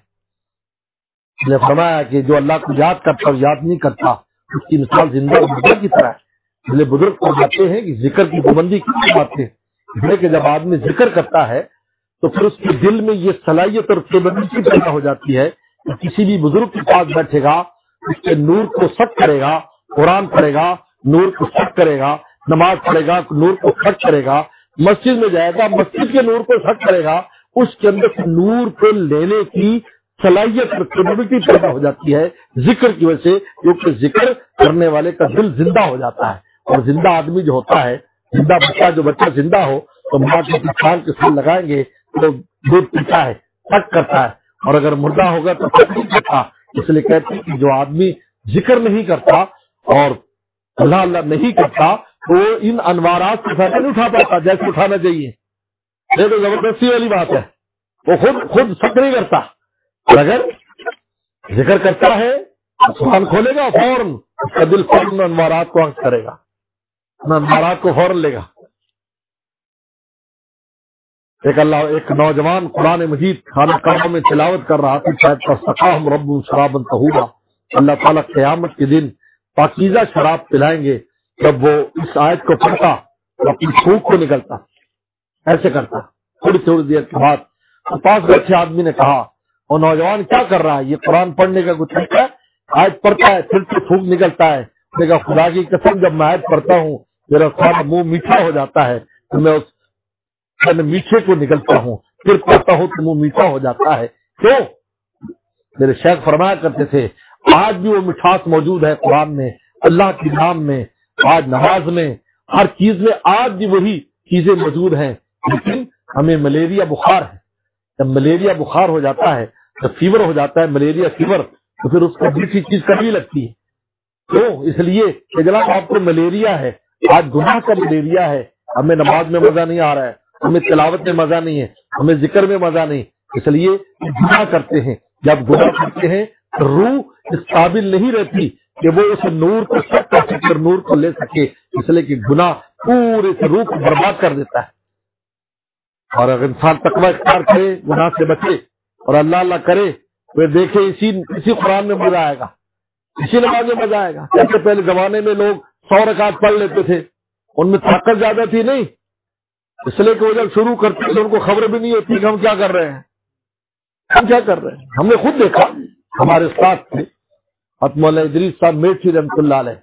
اس نے فرمایا کہ جو اللہ کو یاد کرتا اور یاد نہیں کرتا اس کی مثال زندہ اور مردہ کی طرح ہے۔ اس لیے بزرگ فرماتے ہیں کہ ذکر کی پابندی کی بات ہے، اس لیے کہ جب آدمی ذکر کرتا ہے تو پھر اس کے دل میں یہ صلاحیت اور کیپیبلٹی پیدا ہو جاتی ہے کہ کسی بھی بزرگ کے پاس بیٹھے گا اس کے نور کو سٹ کرے گا، قرآن پڑھے گا نور کو سٹ کرے گا، نماز پڑھے گا نور کو سٹ کرے گا، مسجد میں جائے گا مسجد کے نور کو سٹ کرے گا، اس کے اندر سے نور کو لینے کی صلاحیت اور کیپیبلٹی پیدا ہو جاتی ہے ذکر کی وجہ سے، کیونکہ ذکر کرنے والے کا دل زندہ ہو جاتا ہے۔ اور زندہ آدمی جو ہوتا ہے، زندہ بچہ جو بچہ زندہ ہو تو ماں کے کھان کے ساتھ لگائیں گے تو دودھ پیتا ہے، سٹ کرتا ہے، اور اگر مردہ ہوگا تو سٹ نہیں کرتا۔ اس لیے کہتے ہیں کہ جو آدمی ذکر نہیں کرتا اور اللہ اللہ نہیں کرتا وہ ان انوارات کے ساتھ نہیں اٹھا پاتا جیسے اٹھانا چاہیے۔ یہ تو زبردستی والی بات ہے، وہ خود سٹ نہیں کرتا، اور اگر ذکر کرتا ہے زبان کھولے گا فوراً اس کا دل فوراً انوارات کو عکس کرے گا، انوارات کو فوراً لے گا۔ ایک نوجوان قرآن مجید خانہ کعبہ میں تلاوت کر رہا تھا، شاید فسقاہم ربہم شرابا طہورا، اللہ تعالیٰ قیامت کے دن پاکیزہ شراب پلائیں گے۔ جب وہ اس آیت کو پڑھتا تو اپنی تھوک کو نکلتا، ایسے کرتا، تھوڑی دیر کے بعد پاس بیٹھے آدمی نے کہا وہ نوجوان کیا کر رہا ہے؟ یہ قرآن پڑھنے کا کچھ طریقہ ہے؟ آیت پڑھتا ہے پھر سے تھوک نکلتا ہے۔ میں نے کہا خدا کی قسم جب میں آیت پڑھتا ہوں میرا سارا منہ میٹھا ہو جاتا ہے تو میں اس میٹھے کو نکلتا ہوں، پھر پڑھتا ہوں تو منہ میٹھا ہو جاتا ہے۔ کیوں؟ میرے شیخ فرمایا کرتے تھے آج بھی وہ مٹھاس موجود ہے قرآن میں، اللہ کے نام میں، آج نماز میں، ہر چیز میں آج بھی وہی چیزیں موجود ہیں، لیکن ہمیں ملیریا بخار ہے۔ جب ملیریا بخار ہو جاتا ہے، جب فیور ہو جاتا ہے ملیریا فیور، تو پھر اس کو دوسری چیز کڑوی لگتی ہے۔ تو اس لیے کہ جناب آپ کو ملیریا ہے، آج گناہ کا ملیریا ہے، ہمیں نماز میں مزہ نہیں آ رہا ہے، ہمیں تلاوت میں مزہ نہیں ہے، ہمیں ذکر میں مزہ نہیں، اس لیے گناہ کرتے ہیں۔ جب گناہ کرتے ہیں روح اس قابل نہیں رہتی کہ وہ اس نور کو سٹ کر سکے اور نور کو لے سکے، اس لیے کہ گناہ پورے سے روح کو برباد کر دیتا ہے۔ اور اگر انسان تقوی اختیار کرے، گناہ سے بچے اور اللہ اللہ کرے، پھر دیکھے اسی قرآن میں مزہ آئے گا، اسی نماز میں مزہ آئے گا۔ جیسے پہلے زمانے میں لوگ 100 رکعت پڑھ لیتے تھے، ان میں طاقت زیادہ تھی نہیں، اس لیے کہ وہ جب شروع کرتے تھے ان کو خبر بھی نہیں ہوتی کہ ہم کیا کر رہے ہیں، ہم کیا کر رہے ہیں۔ ہم نے خود دیکھا ہمارے ساتھ تھے مولانا ادریس صاحب میٹھی رحمۃ اللہ علیہ،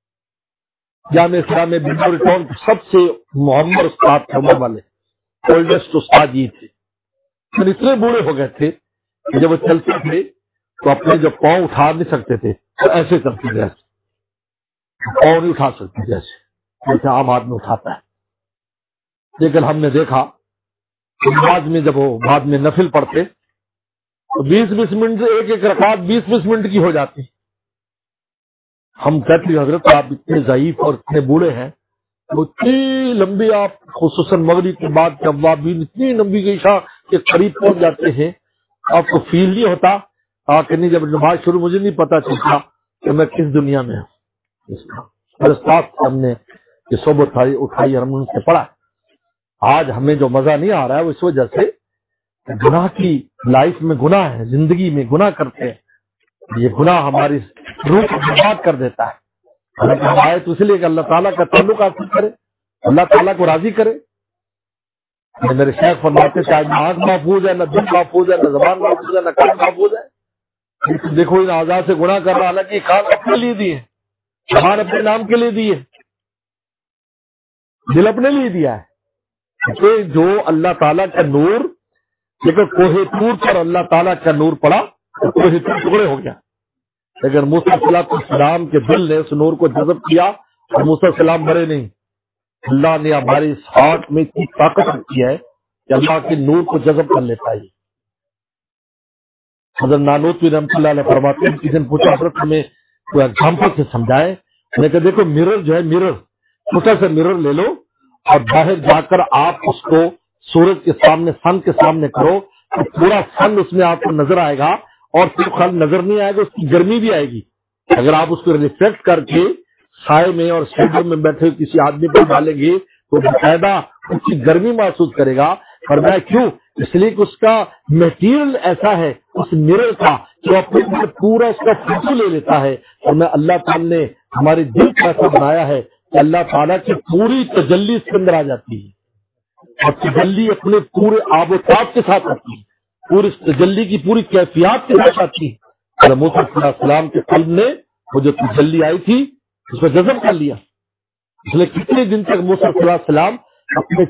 جامعہ اسلامیہ بنگلور ٹاؤن کے سب سے معمر استاد تھے، عمر والے اولڈسٹ استاد یہ تھے۔ پھر اتنے بوڑھے ہو گئے تھے کہ جب وہ چلتے تھے تو اپنے جو پاؤں اٹھا نہیں سکتے تھے تو ایسے چلتے تھے، ایسے پاؤں نہیں اٹھا سکتے جیسے عام آدمی اٹھاتا ہے۔ لیکن ہم نے دیکھا کہ نماز میں جب وہ بعد میں نفل پڑھتے تو 20-20 منٹ سے ایک رکعت 20-20 منٹ کی ہو جاتی۔ ہم کہتے ہیں حضرت آپ اتنے ضعیف اور اتنے بوڑھے ہیں، وہ اتنی لمبی آپ خصوصاً مغرب کے بعد کے اوابین اتنی لمبی کے عشاء کے قریب پہنچ جاتے ہیں، آپ کو فیل نہیں ہوتا کہ نہیں جب نماز شروع مجھے نہیں پتا چلتا کہ میں کس دنیا میں ہوں۔ اس کا ہم نے یہ صحبت اٹھائی اور ہم ان سے پڑھا۔ آج ہمیں جو مزہ نہیں آ رہا ہے وہ اس وجہ سے گناہ کی لائف میں گناہ ہے، زندگی میں گناہ کرتے ہیں، یہ گناہ ہماری روح کو برباد کر دیتا ہے، حالانکہ ہم آئے تو اس لیے کہ اللہ تعالیٰ کا تعلق حاصل کرے، اللہ تعالیٰ کو راضی کرے۔ میرے شیخ فرماتے تھے آج نہ آنکھ محفوظ ہے، نہ دل محفوظ ہے، نہ زبان محفوظ ہے، نہ کان محفوظ ہے۔ دیکھو ان اعضاء سے گناہ کر رہا، حالانکہ کان اپنے لیے دیے، زبان اپنے نام کے لیے دی ہے، دل اپنے لیے دیا ہے کہ جو اللہ تعالیٰ کا نور، لیکن کوہ طور پر اللہ تعالیٰ کا نور پڑا تو کوہ طور ٹکڑے ہو گیا، لیکن موسیٰ علیہ السلام کے دل نے اس نور کو جذب کیا اور موسیٰ علیہ السلام مرے نہیں۔ اللہ نے ہماری اس ہاتھ میں اتنی طاقت رکھی ہے کہ اللہ کے نور کو جذب کر لیتا ہے۔ حضرت نانوتوی رحمۃ اللہ علیہ فرماتے ہیں، کسی نے پوچھا حضرت ہمیں کوئی ایگزامپل سے سمجھائے، میں نے کہا دیکھو مرر جو ہے، مرر چھوٹا سا مرر لے لو اور باہر جا کر آپ اس کو سورج کے سامنے، سن کے سامنے کرو تو پورا سن اس میں آپ کو نظر آئے گا، اور صرف خل نظر نہیں آئے گا، اس کی گرمی بھی آئے گی۔ اگر آپ اس کو ریفلیکٹ کر کے سائے میں اور شیڈو میں بیٹھے کسی آدمی کو ڈالیں گے تو باقاعدہ اس کی گرمی محسوس کرے گا۔ فرمایا کیوں؟ اس لیے کہ اس کا میٹیریل ایسا ہے اس مرر کا جو اپنے اندر پورا اس کا فوٹو لے لیتا ہے۔ اور میں اللہ تعالیٰ نے ہمارے دل کو ایسا بنایا ہے کہ اللہ تعالیٰ کی پوری تجلی اس کے اندر آ جاتی ہے، اور تجلی اپنے پورے آب و تاب کے ساتھ آتی ہے، پوری تجلی کی پوری کیفیات کے ساتھ آتی ہے۔ موسیٰ علیہ السلام کے قلب نے وہ جو تجلی آئی تھی اس کو جذب کر لیا۔ اس لیے کتنے دن تک موسیٰ علیہ السلام اپنے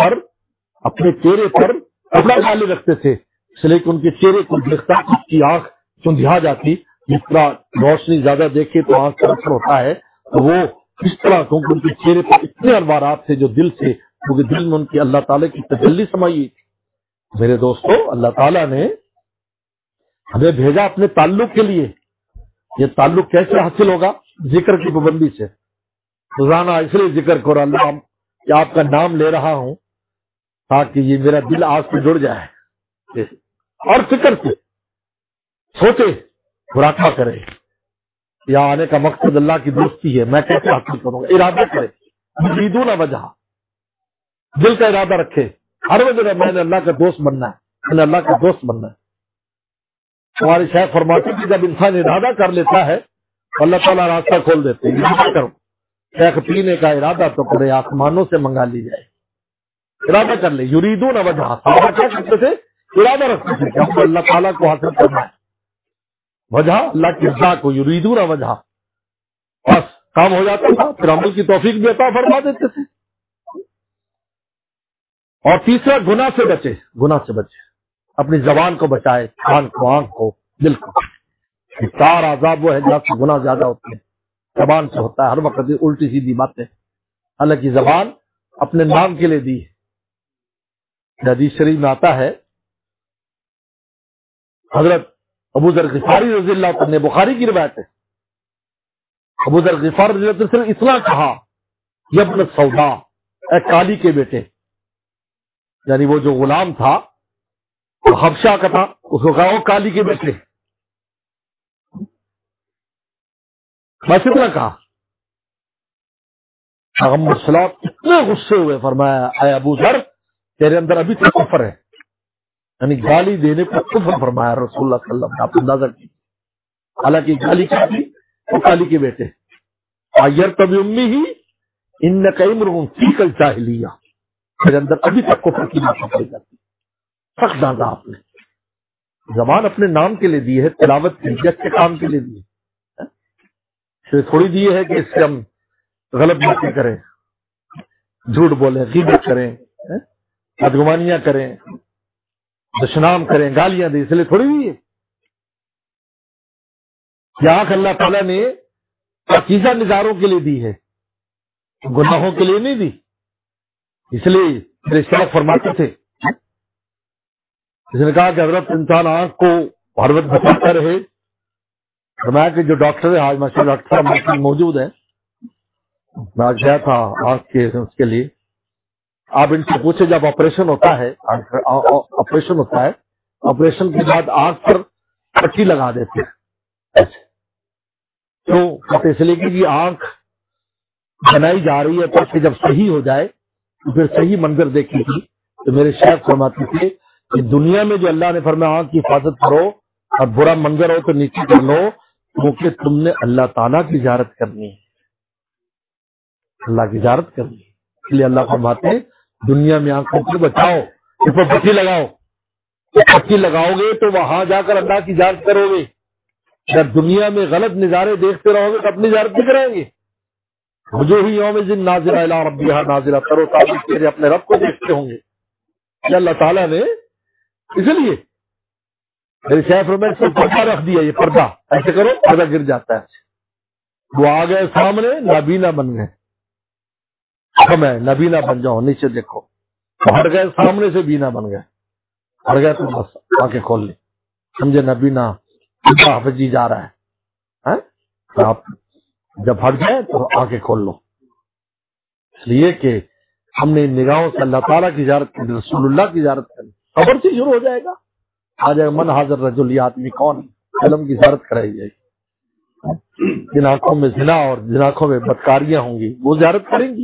چہرے پر کپڑا ڈالے رکھتے تھے، اس لیے کہ ان کے چہرے کو دیکھتا اس کی آنکھ چندھیا جاتی، جس طرح روشنی زیادہ دیکھے تو آنکھ کا اثر ہوتا ہے، تو وہ اس طرح کیونکہ ان کے چہرے پر اتنے انوارات تھے جو دل سے، کیونکہ دل میں ان کی اللہ تعالیٰ کی تجلی سمائی تھی۔ میرے دوستو، اللہ تعالیٰ نے ہمیں بھیجا اپنے تعلق کے لیے۔ یہ تعلق کیسے حاصل ہوگا؟ ذکر کی پابندی سے۔ روزانہ اس لیے ذکر کرو اللہ کہ آپ کا نام لے رہا ہوں تاکہ یہ میرا دل آج سے جڑ جائے، اور فکر سے سوچے، مراقبہ کرے، یہاں آنے کا مقصد اللہ کی دوستی ہے، میں کیسے حاصل کروں گا، ارادہ کرے، یریدون وجہ، دل کا ارادہ رکھے ہر وجہ میں نے اللہ کا دوست بننا ہے، میں نے اللہ کا دوست بننا ہے۔ ہمارے شیخ فرماتے ہیں کہ جب انسان ارادہ کر لیتا ہے تو اللہ تعالیٰ راستہ کھول دیتے ہیں۔ ارادہ کرو، شیخ پینے کا ارادہ تو کرے، آسمانوں سے منگا لی جائے، ارادہ کر لے۔ یریدون وجہ، صحابہ کیا کرتے تھے؟ ارادہ رکھتے تھے کہ ہم کو اللہ تعالیٰ کو حاصل کرنا ہے، وجہ اللہ کی رضا کو، یریدون وجہ، بس کام ہو جاتا تھا، پھر عمل کی توفیق بھی عطا فرما دیتے تھے۔ اور تیسرا، گناہ سے بچے، گناہ سے بچے، اپنی زبان کو بچائے، کان کو، آنکھ کو، دل کو۔ یہ چار عذاب وہ ہے جہاں سے گناہ زیادہ ہوتے ہیں، زبان سے ہوتا ہے ہر وقت الٹی سیدھی باتیں، حالانکہ زبان اپنے نام کے لیے دی ہے۔ حدیث شریف میں آتا ہے، حضرت ابو ذر غفاری رضی اللہ عنہ، بخاری کی روایت ہے، ابو ذر غفاری رضی اللہ عنہ نے اتنا کہا، یا ابن سودا، اے کالی کے بیٹے، یعنی وہ جو غلام تھا وہ حبشہ کا تھا، اس کو کہا وہ کالی کے بیٹے، بس اتنا کہا۔ پیغمبر صلی اللہ علیہ وسلم اتنے غصے ہوئے، فرمایا اے ابو ذر تیرے اندر ابھی تک کفر ہے، یعنی گالی دینے کو کفر فرمایا رسول اللہ صلی اللہ علیہ وسلم نے، آپ اندازہ کی۔ حالانکہ گالی کیا تھی؟ وہ کالی کے بیٹے، آیرتب امی ہی انک امرؤ فیک الجاہلیہ، میرے اندر ابھی تک کفر کی بات پائی جاتی، سخت ڈانٹا آپ نے۔ زبان اپنے نام کے لیے دی ہے، تلاوت کے لیے، اچھے کام کے لیے دی ہے، تھوڑی دی ہے کہ اس سے ہم غلط باتیں کریں، جھوٹ بولیں، غیبت کریں، بدگمانیاں کریں، دشنام کریں، گالیاں دیں، اس لیے تھوڑی دی ہے۔ یہ آنکھ اللہ تعالیٰ نے پاکیزہ نظاروں کے لیے دی ہے، گناہوں کے لیے نہیں دی۔ اس لیے میرے شیخ فرماتے تھے، اس نے کہا کہ حضرت انسان آنکھ کو ہر وقت بچاتا رہے۔ فرمایا کہ جو ڈاکٹر ہے، آج ماشاء اللہ ڈاکٹر صاحب موجود ہیں، میں آج گیا تھا آنکھ کے اس کے لیے، آپ ان سے پوچھے جب آپریشن ہوتا ہے، آپریشن کے بعد آنکھ پر پٹی لگا دیتے ہیں، تو اس لیے کہ آنکھ بنائی جا رہی ہے تاکہ جب صحیح ہو جائے تو پھر صحیح منظر دیکھے گی۔ تو میرے شیخ فرماتے تھے کہ دنیا میں جو اللہ نے فرمایا آنکھ کی حفاظت کرو اور برا منظر ہو تو نیچے کر لو، کیونکہ تم نے اللہ تعالیٰ کی زیارت کرنی ہے، اللہ کی زیارت کرنی ہے. اس لیے اللہ فرماتے ہیں دنیا میں آنکھوں کو بچاؤ, اس پر پٹی لگاؤ. پٹی لگاؤ گے تو وہاں جا کر اللہ کی زیارت کرو گے. جب دنیا میں غلط نظارے دیکھتے رہو گے تو اپنی زیارت نہیں کرائیں گے. وجوہ یوم الدین ناظرہ الی ربہا ناظرہ, کرو تاکہ اپنے رب کو دیکھتے ہوں گے. یہ اللہ تعالیٰ نے اس لیے میرے شیخ میں پردہ رکھ دیا. یہ پردہ ایسے کرو پردہ گر جاتا ہے. وہ آ گئے سامنے, نابینا بن گئے. ہم ہے نابینا بن جاؤ, نیچے دیکھو. ہٹ گئے سامنے سے بینا بن گئے. ہٹ گئے تو بس آنکھیں کھول لی, سمجھے نابینا حافظی جا رہا ہے. آپ جب ہٹ جائے تو آنکھیں کھول لو. اس لیے کہ ہم نے نگاہوں سے اللہ تعالیٰ کی زیارت کی, رسول اللہ کی زیارت کرنی. خبر سے شروع ہو جائے گا, آ جائے من حاضر رجل, یہ آدمی کون ہے, علم کی زیارت کرائی جائے گی. جن آنکھوں میں زنا اور جن آنکھوں میں بدکاریاں ہوں گی وہ زیارت کریں گی.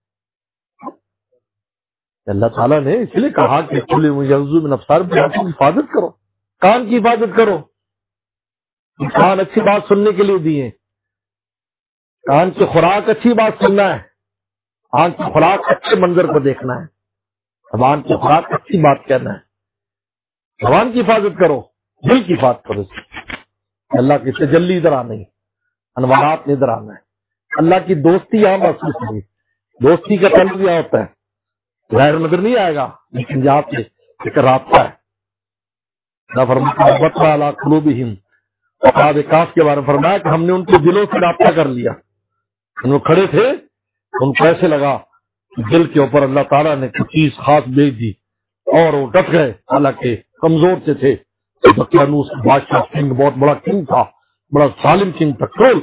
اللہ تعالیٰ نے اس لیے کہا کہ کھلے یغضوا من ابصارہم, آنکھوں کی حفاظت کرو, کان کی حفاظت کرو. کان اچھی بات سننے کے لیے دیے, کان کی خوراک اچھی بات سننا ہے, آنکھ کی خوراک اچھے منظر کو دیکھنا ہے, زبان کی خوراک اچھی بات کہنا ہے. زبان کی حفاظت کرو, دل کی حفاظت کرو. اللہ کی تجلی ادھر آنا ہے, انوارات نے ادھر آنا ہے. اللہ کی دوستی یہاں محسوس ہوگی. دوستی کا تعلق یہاں ہوتا ہے, ظاہر نظر نہیں آئے گا لیکن یہاں پہ ایک رابطہ ہے. فرمایا قلوبہم, اصحاب کہف کے بارے میں فرمایا کہ ہم نے ان کے دلوں سے رابطہ کر لیا. وہ کھڑے تھے, ان کو ایسے لگا کہ دل کے اوپر اللہ تعالیٰ نے کچھ چیز خاص بھیج دی اور وہ ڈٹ گئے. حالانکہ کمزور سے تھے. دقیانوس بادشاہ کنگ, بہت بڑا کنگ تھا, بڑا ظالم کنگ تھا, ٹرول.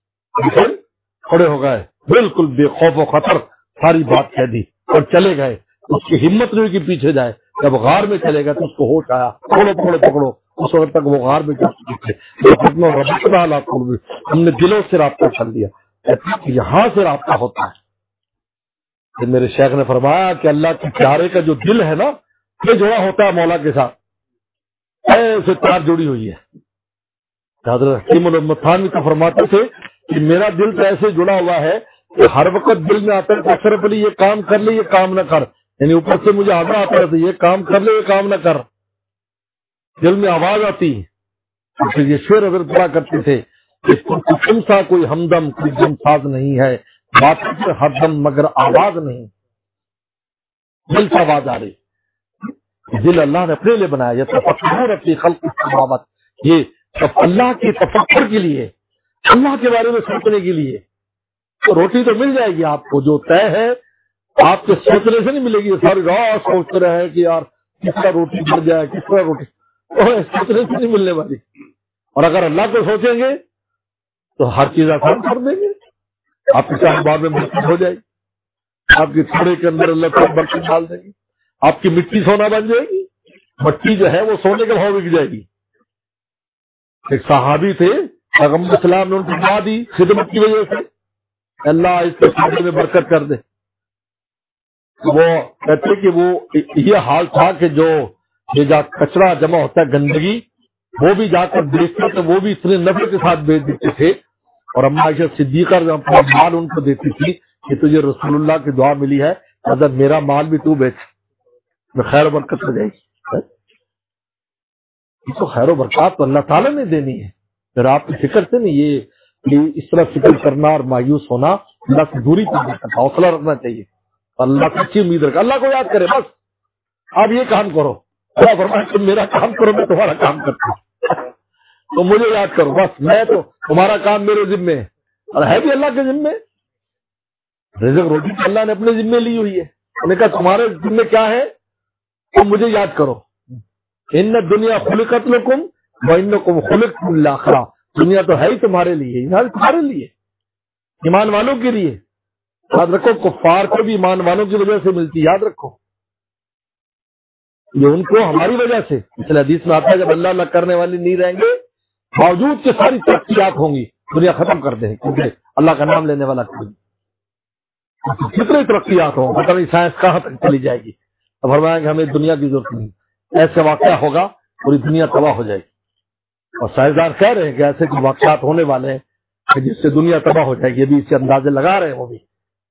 کھڑے ہو گئے بالکل بے خوف و خطر, ساری بات کہہ دی اور چلے گئے. اس کی ہمت نہیں کہ پیچھے جائے. جب غار میں چلے گئے تو اس کو ہوش آیا, پکڑو پکڑو پکڑو. اس وقت تک وہ غار میں جا چکے تھے. ہم نے دلوں سے رابطہ کر لیا. یہاں سے رابطہ ہوتا ہے. میرے شیخ نے فرمایا کہ اللہ کے پیارے کا جو دل ہے نا, یہ جڑا ہوتا ہے مولا کے ساتھ, ایسے تار جڑی ہوئی ہے. حضرت حکیم الامتحان کا فرماتے تھے کہ میرا دل تو ایسے جڑا ہوا ہے کہ ہر وقت دل میں آتا ہے کہ اشرف علی یہ کام کر لے, یہ کام نہ کر. یعنی اوپر سے مجھے آگاہ آتا ہے یہ کام کر لے, یہ کام نہ کر. دل میں آواز آتی. پھر یہ شعر اگر پڑا کرتے تھے کہ تم سا کوئی ہمدم کوئی دم ساز نہیں ہے, بات ہر دم مگر آواز نہیں. دل سے آواز آ رہی. دل اللہ نے اپنے لیے بنایا. یہ تفکر اپنی خلق السماوات, یہ سب اللہ کے تفکر کے لیے, اللہ کے بارے میں سوچنے کے لیے. تو روٹی تو مل جائے گی آپ کو, جو طے ہے آپ کے سوچنے سے نہیں ملے گی. ساری رات سوچتے رہے کہ یار کس طرح روٹی بڑھ جائے, کس طرح روٹی, سوچنے سے نہیں ملنے والی. اور اگر اللہ کو سوچیں گے تو ہر چیز آسان کر دیں گے. آپ کے کاروبار میں برکت ہو جائے گی, آپ کے تھوڑے کے اندر اللہ کو برکت ڈال دیں گے, آپ کی مٹی سونا بن جائے گی. مٹی جو ہے وہ سونے کے بھاؤ بک جائے گی. ایک صحابی تھے, پیغمبر اسلام نے ان کو دعا دی خدمت کی وجہ سے, اللہ اس کے سونے میں برکت کر دے. وہ کہتے کہ وہ یہ حال تھا کہ جو یہ جا کچرا جمع ہوتا ہے گندگی, وہ بھی جا کر بیچتے تو وہ بھی اتنے نفع کے ساتھ بیچ دیتے تھے. اور اما عائشہ صدیقہ اپنا مال ان کو دیتی تھی کہ تجھے رسول اللہ کی دعا ملی ہے, اگر میرا مال بھی تو بیچ, میں خیر و برکت ہو جائے گی. اس کو خیر و برکات تو اللہ تعالیٰ نے دینی ہے. پھر آپ کی فکر سے نہیں, یہ اس طرح فکر کرنا اور مایوس ہونا اللہ سے دوری پیدا کرتا. حوصلہ رکھنا چاہیے, اللہ کی اچھی امید رکھا, اللہ کو یاد کرے. بس آپ یہ کام کرو, اللہ فرمائے تم میرا کام کرو, میں تمہارا کام کرتا ہوں, تو مجھے یاد کرو. بس میں تو تمہارا کام میرے ذمے ہے, اور ہے بھی اللہ کے ذمے. رزق روٹی تو اللہ نے اپنے ذمے لی ہوئی ہے. انہوں نے کہا تمہارے ذمے کیا ہے, تم مجھے یاد کرو. ان دنیا خلقت لکم وانکم خلقتم للآخرہ, دنیا تو ہے ہی تمہارے لیے, تمہارے لیے, ایمان والوں کے لیے. یاد رکھو کفار کو بھی ایمان والوں کی وجہ سے ملتی, یاد رکھو. یہ ان کو ہماری وجہ سے, اس حدیث میں آتا ہے جب اللہ اللہ کرنے والے نہیں رہیں گے, باوجود کہ ساری ترقیات ہوں گی, دنیا ختم کر دیں کیونکہ اللہ کا نام لینے والا کوئی. کتنی ترقیات ہوں, پتہ نہیں سائنس کہاں تک چلی جائے گی. اب فرمایا کہ ہمیں دنیا کی ضرورت نہیں, ایسے واقعہ ہوگا پوری دنیا تباہ ہو جائے گی. اور سائنسدان کہہ رہے ہیں کہ ایسے کچھ واقعات ہونے والے ہیں کہ جس سے دنیا تباہ ہو جائے گی. ابھی اس سے اندازے لگا رہے ہیں وہ بھی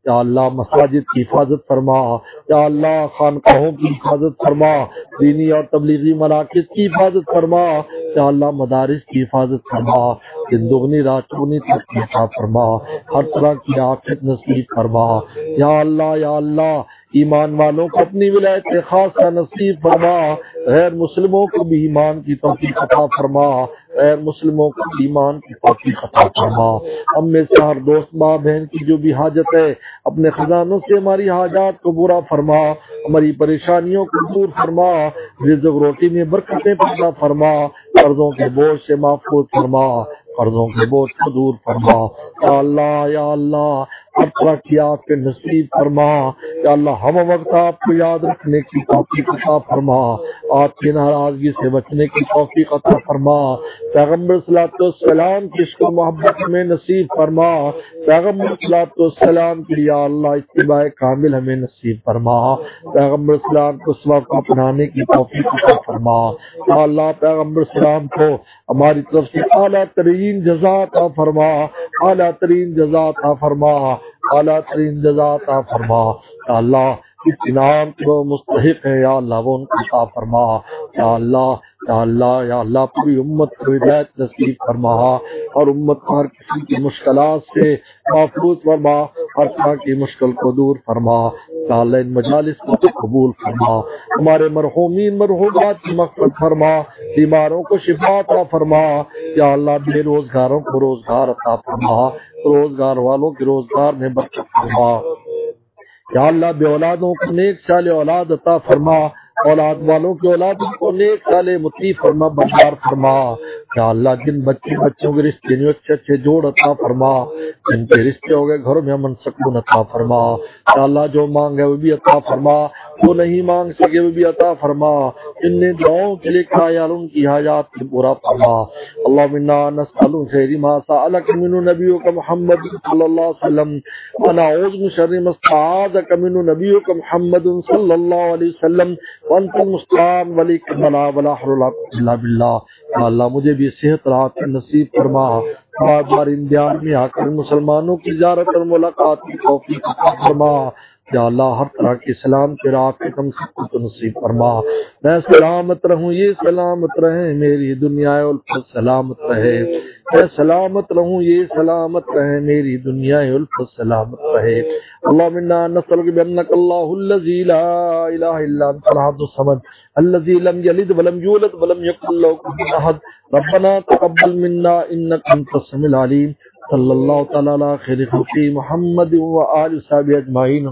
یا اللہ مساجد کی حفاظت فرما، یا اللہ خانقاہوں کی حفاظت فرما، دینی اور تبلیغی مراکز کی حفاظت فرما، یا اللہ مدارس کی حفاظت فرما، زندگنی رات چگنی ترقی عطا فرما، ہر طرح کی عافیت نصیب فرما، یا اللہ ایمان والوں کو اپنی ولایت خاصہ نصیب فرما، غیر مسلموں کو بھی ایمان کی توفیق عطا فرما، غیر مسلموں کو بھی ایمان کی توفیق عطا فرما۔ ہم میں سے ہر دوست ماں بہن کی جو بھی حاجت ہے اپنے خزانوں سے ہماری حاجات کو پورا فرما، ہماری پریشانیوں کو دور فرما، رزق روٹی میں برکتیں پیدا فرما، قرضوں کے بوجھ سے محفوظ فرما، قرضوں کے بوجھ کو دور فرما، یا اللہ ہر طرح کی آپ کے نصیب فرما، یا اللہ ہم وقت آپ کو یاد رکھنے کی توفیق عطا فرما، آپ کی ناراضگی سے بچنے کی توفیق عطا فرما، پیغمبر صلی اللہ علیہ وسلم کی عشق و محبت میں نصیب فرما، پیغمبر صلی اللہ علیہ وسلم کی یا اللہ اتباع کامل ہمیں نصیب فرما، پیغمبر صلی اللہ علیہ وسلم کو اپنانے کی توفیق عطا فرما، یا اللہ پیغمبر صلی اللہ علیہ وسلم کو ہماری طرف سے اعلیٰ ترین جزا عطا فرما، اعلیٰ ترین جزا عطا فرما، اعلیٰ ترین جزا عطا فرما، یا اللہ اس انعام کے وہ مستحق ہے، یا اللہ وہ ان کو عطا فرما، یا اللہ پوری امت کو ہدایت نصیب فرما، اور امت کو ہر قسم کی مشکلات سے محفوظ فرما، ہر طرح کی مشکل کو دور فرما، یا اللہ ان مجالس کو قبول فرما، ہمارے مرحومین مرحومات کی مغفرت فرما، بیماروں کو شفا عطا فرما، یا اللہ بے روزگاروں کو روزگار عطا فرما، روزگار والوں کے روزگار میں برکت فرما، یا اللہ بے اولادوں کو نیک صالح اولاد عطا فرما، اولاد والوں کی اولادوں کو نیک صالح مطیع فرما، بردار فرما، یا اللہ جن بچوں کے رشتے نہیں اچھے اچھے جوڑ عطا فرما، جن کے رشتے ہو گئے گھروں میں امن سکون عطا فرما، یا اللہ جو مانگے وہ بھی عطا فرما، جو نہیں مانگ سکے وہ بھی عطا فرما، جن نے دعاؤں کے لیے کہا یا ان کی حاجات کو پورا فرما۔ اللهم انا نسأل خير ما سألك منه نبيك محمد صلى الله عليه وسلم، ونعوذ من شر ما استعاذك منه نبيك محمد صلى الله عليه وسلم، وانت المستعان وليك البلاء ولا حول ولا قوة الا بالله۔ یا اللہ مجھے بھی صحت راحت نصیب فرما، بار بار ان دیار میں آ کر مسلمانوں کی زیارت اور ملاقات کی توفیق عطا فرما، یا اللہ ہر طرح کی سلام کے راہ پہ ہم سب کو نصیب فرما، میں سلامت رہوں یہ سلامت رہے میری دنیا الفت سلامت رہے، میں سلامت رہوں یہ سلامت رہے میری دنیا الفت سلامت رہے۔ اللهم انا نسألك بأنك الله الذي لا اله الا انت الاحد الصمد الذي لم يلد ولم يولد ولم يكن له كفوا احد، ربنا تقبل منا انك انت السميع العليم، صلی اللہ تعالی علی خیر خلق محمد وآل وصحبہ اجمعین۔